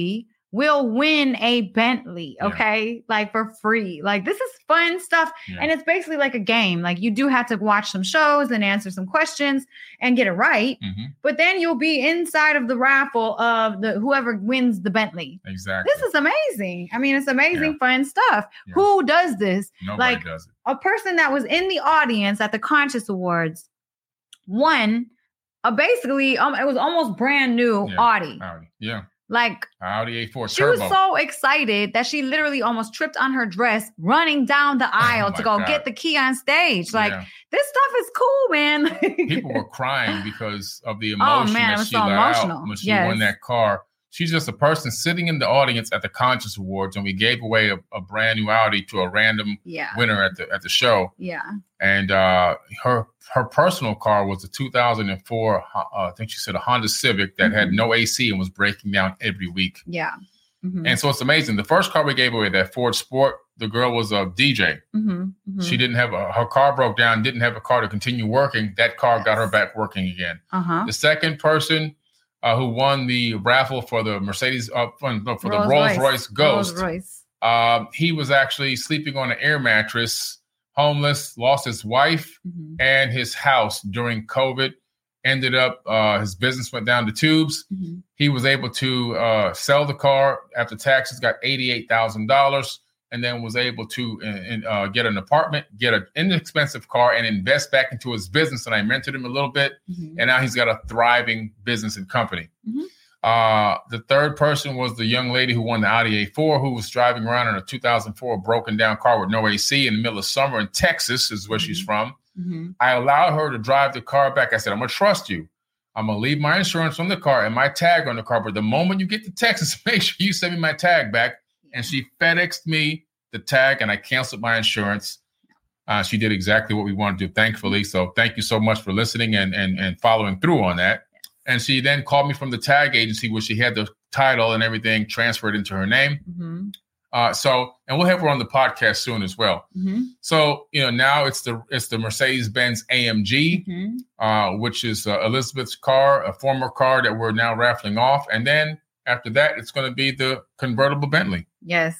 [SPEAKER 1] will win a Bentley, okay? Yeah. Like for free. Like this is fun stuff. Yeah. And it's basically like a game. Like you do have to watch some shows and answer some questions and get it right. Mm-hmm. But then you'll be inside of the raffle of the whoever wins the Bentley.
[SPEAKER 2] Exactly.
[SPEAKER 1] This is amazing. I mean, it's amazing, yeah. fun stuff. Yeah. Who does this?
[SPEAKER 2] Nobody
[SPEAKER 1] like,
[SPEAKER 2] does it.
[SPEAKER 1] A person that was in the audience at the Conscious Awards won a basically, um, it was almost brand new
[SPEAKER 2] yeah.
[SPEAKER 1] Audi.
[SPEAKER 2] Audi. Yeah.
[SPEAKER 1] Like
[SPEAKER 2] Audi A four
[SPEAKER 1] she
[SPEAKER 2] Turbo.
[SPEAKER 1] was so excited that she literally almost tripped on her dress running down the aisle oh to go God. get the key on stage. Like yeah. this stuff is cool, man.
[SPEAKER 2] People were crying because of the emotion
[SPEAKER 1] oh, man,
[SPEAKER 2] that she
[SPEAKER 1] so
[SPEAKER 2] let
[SPEAKER 1] emotional.
[SPEAKER 2] out when she
[SPEAKER 1] yes.
[SPEAKER 2] won that car. She's just a person sitting in the audience at the Conscious Awards, and we gave away a, a brand new Audi to a random
[SPEAKER 1] yeah.
[SPEAKER 2] winner at the at the show.
[SPEAKER 1] Yeah,
[SPEAKER 2] and uh, her her personal car was a two thousand four, uh, I think she said a Honda Civic that mm-hmm. had no A C and was breaking down every week.
[SPEAKER 1] Yeah, mm-hmm.
[SPEAKER 2] and so it's amazing. The first car we gave away, that Ford Sport, the girl was a D J. Mm-hmm. Mm-hmm. She didn't have a, her car broke down, didn't have a car to continue working. That car yes. got her back working again. Uh-huh. The second person. Uh, who won the raffle for the Mercedes, uh, for no, for Rolls the Rolls Royce, Royce Ghost.
[SPEAKER 1] Rolls Royce.
[SPEAKER 2] Um, he was actually sleeping on an air mattress, homeless, lost his wife mm-hmm. and his house during COVID. Ended up, uh, his business went down the tubes. Mm-hmm. He was able to uh, sell the car after taxes, got eighty-eight thousand dollars, and then was able to uh, uh, get an apartment, get an inexpensive car, and invest back into his business. And I mentored him a little bit, mm-hmm. and now he's got a thriving business and company. Mm-hmm. Uh, the third person was the young lady who won the Audi A four, who was driving around in a two thousand four broken down car with no A C in the middle of summer in Texas, is where mm-hmm. she's from. Mm-hmm. I allowed her to drive the car back. I said, I'm going to trust you. I'm going to leave my insurance on the car and my tag on the car. But the moment you get to Texas, make sure you send me my tag back. And she FedExed me the tag, and I canceled my insurance. Uh, she did exactly what we wanted to do, thankfully. So thank you so much for listening and and and following through on that. And she then called me from the tag agency where she had the title and everything transferred into her name. Mm-hmm. Uh, so, and we'll have her on the podcast soon as well. Mm-hmm. So, you know, now it's the it's the Mercedes-Benz A M G, mm-hmm. uh, which is uh, Elizabeth's car, a former car that we're now raffling off. And then after that, it's going to be the convertible Bentley.
[SPEAKER 1] Yes.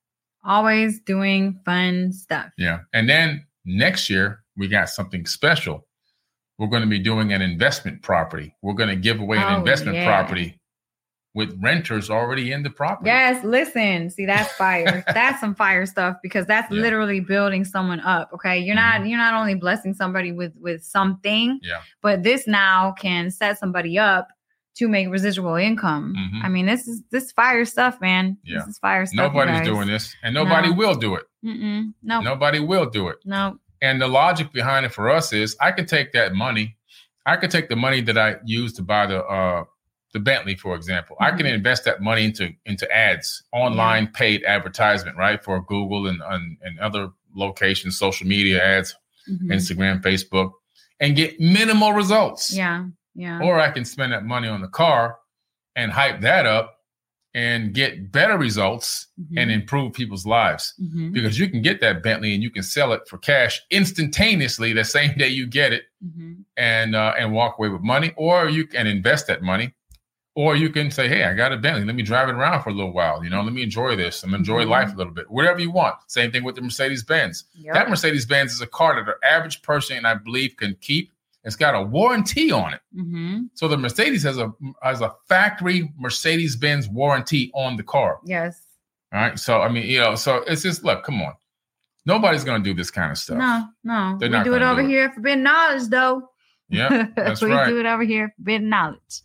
[SPEAKER 1] Always doing fun stuff.
[SPEAKER 2] Yeah. And then next year, we got something special. We're going to be doing an investment property. We're going to give away an oh, investment yeah. property with renters already in the property.
[SPEAKER 1] Yes. Listen, see, that's fire. That's some fire stuff, because that's yeah. literally building someone up. Okay. You're mm-hmm. not, you're not only blessing somebody with, with something,
[SPEAKER 2] yeah.
[SPEAKER 1] but this now can set somebody up to make residual income. Mm-hmm. I mean, this is this fire stuff, man.
[SPEAKER 2] Yeah.
[SPEAKER 1] This is fire stuff.
[SPEAKER 2] Nobody's doing this, and nobody
[SPEAKER 1] no.
[SPEAKER 2] will do it.
[SPEAKER 1] Mm-mm. No,
[SPEAKER 2] nobody will do it.
[SPEAKER 1] No.
[SPEAKER 2] And the logic behind it for us is, I could take that money, I could take the money that I use to buy the uh, the Bentley, for example. Mm-hmm. I can invest that money into into ads, online yeah. paid advertisement, right, for Google and and, and other locations, social media ads, mm-hmm. Instagram, Facebook, and get minimal results.
[SPEAKER 1] Yeah. Yeah.
[SPEAKER 2] Or I can spend that money on the car and hype that up and get better results mm-hmm. and improve people's lives. Mm-hmm. Because you can get that Bentley and you can sell it for cash instantaneously the same day you get it, mm-hmm. and uh, and walk away with money. Or you can invest that money. Or you can say, hey, I got a Bentley. Let me drive it around for a little while. You know, let me enjoy this. I'm enjoy mm-hmm. life a little bit. Whatever you want. Same thing with the Mercedes-Benz. Yep. That Mercedes-Benz is a car that the average person, I believe, can keep. It's got a warranty on it. Mm-hmm. So the Mercedes has a has a factory Mercedes-Benz warranty on the car.
[SPEAKER 1] Yes.
[SPEAKER 2] All right. So, I mean, you know, so it's just, look, come on. Nobody's going to do this kind of stuff.
[SPEAKER 1] No, no.
[SPEAKER 2] They're
[SPEAKER 1] we
[SPEAKER 2] not
[SPEAKER 1] do it over
[SPEAKER 2] do it.
[SPEAKER 1] here, Forbidden Knowledge, though.
[SPEAKER 2] Yeah, that's
[SPEAKER 1] we
[SPEAKER 2] right.
[SPEAKER 1] We do it over here, Forbidden Knowledge.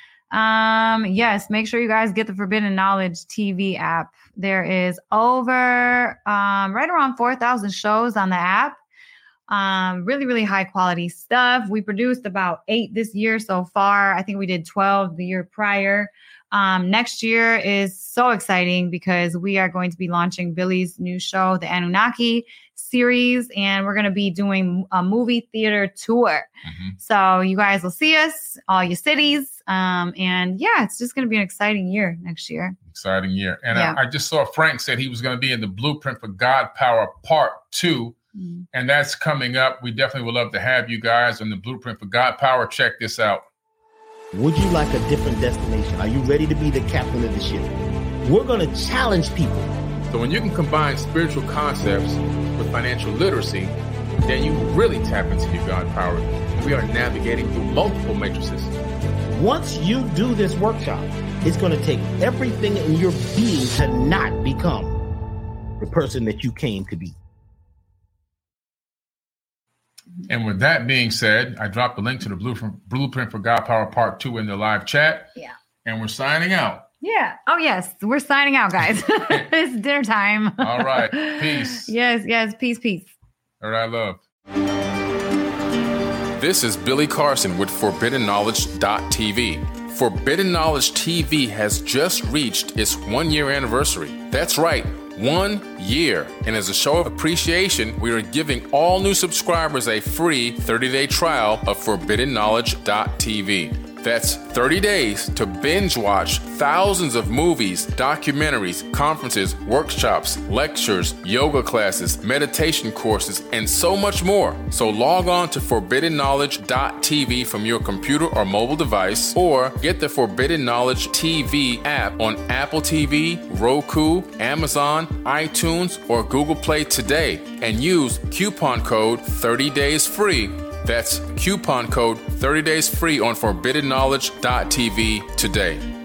[SPEAKER 1] Um, yes, make sure you guys get the Forbidden Knowledge T V app. There is over um, right around four thousand shows on the app. Um, really, really high quality stuff. We produced about eight this year so far. I think we did twelve the year prior. Um, next year is so exciting because we are going to be launching Billy's new show, the Anunnaki series, and we're going to be doing a movie theater tour. Mm-hmm. So you guys will see us, all your cities. Um, and yeah, it's just going to be an exciting year next year.
[SPEAKER 2] Exciting year. And
[SPEAKER 1] yeah.
[SPEAKER 2] I, I just saw Frank said he was going to be in the Blueprint for God Power Part Two. Mm-hmm. And that's coming up. We definitely would love to have you guys on the Blueprint for God Power. Check this out.
[SPEAKER 4] Would you like a different destination? Are you ready to be the captain of the ship? We're going to challenge people.
[SPEAKER 2] So when you can combine spiritual concepts with financial literacy, then you really tap into your God power. We are navigating through multiple matrices.
[SPEAKER 4] Once you do this workshop, it's going to take everything in your being to not become the person that you came to be.
[SPEAKER 2] And with that being said, I dropped the link to the Blueprint, Blueprint for God Power Part two in the live chat.
[SPEAKER 1] Yeah.
[SPEAKER 2] And we're signing out.
[SPEAKER 1] Yeah. Oh, yes. We're signing out, guys. It's dinner time.
[SPEAKER 2] All right. Peace.
[SPEAKER 1] Yes, yes. Peace, peace.
[SPEAKER 2] All right, love. This is Billy Carson with Forbidden Knowledge dot T V. Forbidden Knowledge T V has just reached its one-year anniversary. That's right. One year. And as a show of appreciation, we are giving all new subscribers a free thirty-day trial of Forbidden Knowledge dot T V. That's thirty days to binge watch thousands of movies, documentaries, conferences, workshops, lectures, yoga classes, meditation courses, and so much more. So log on to Forbidden Knowledge dot T V from your computer or mobile device, or get the Forbidden Knowledge T V app on Apple T V, Roku, Amazon, iTunes, or Google Play today and use coupon code thirty days free. That's coupon code thirty days free on Forbidden Knowledge dot T V today.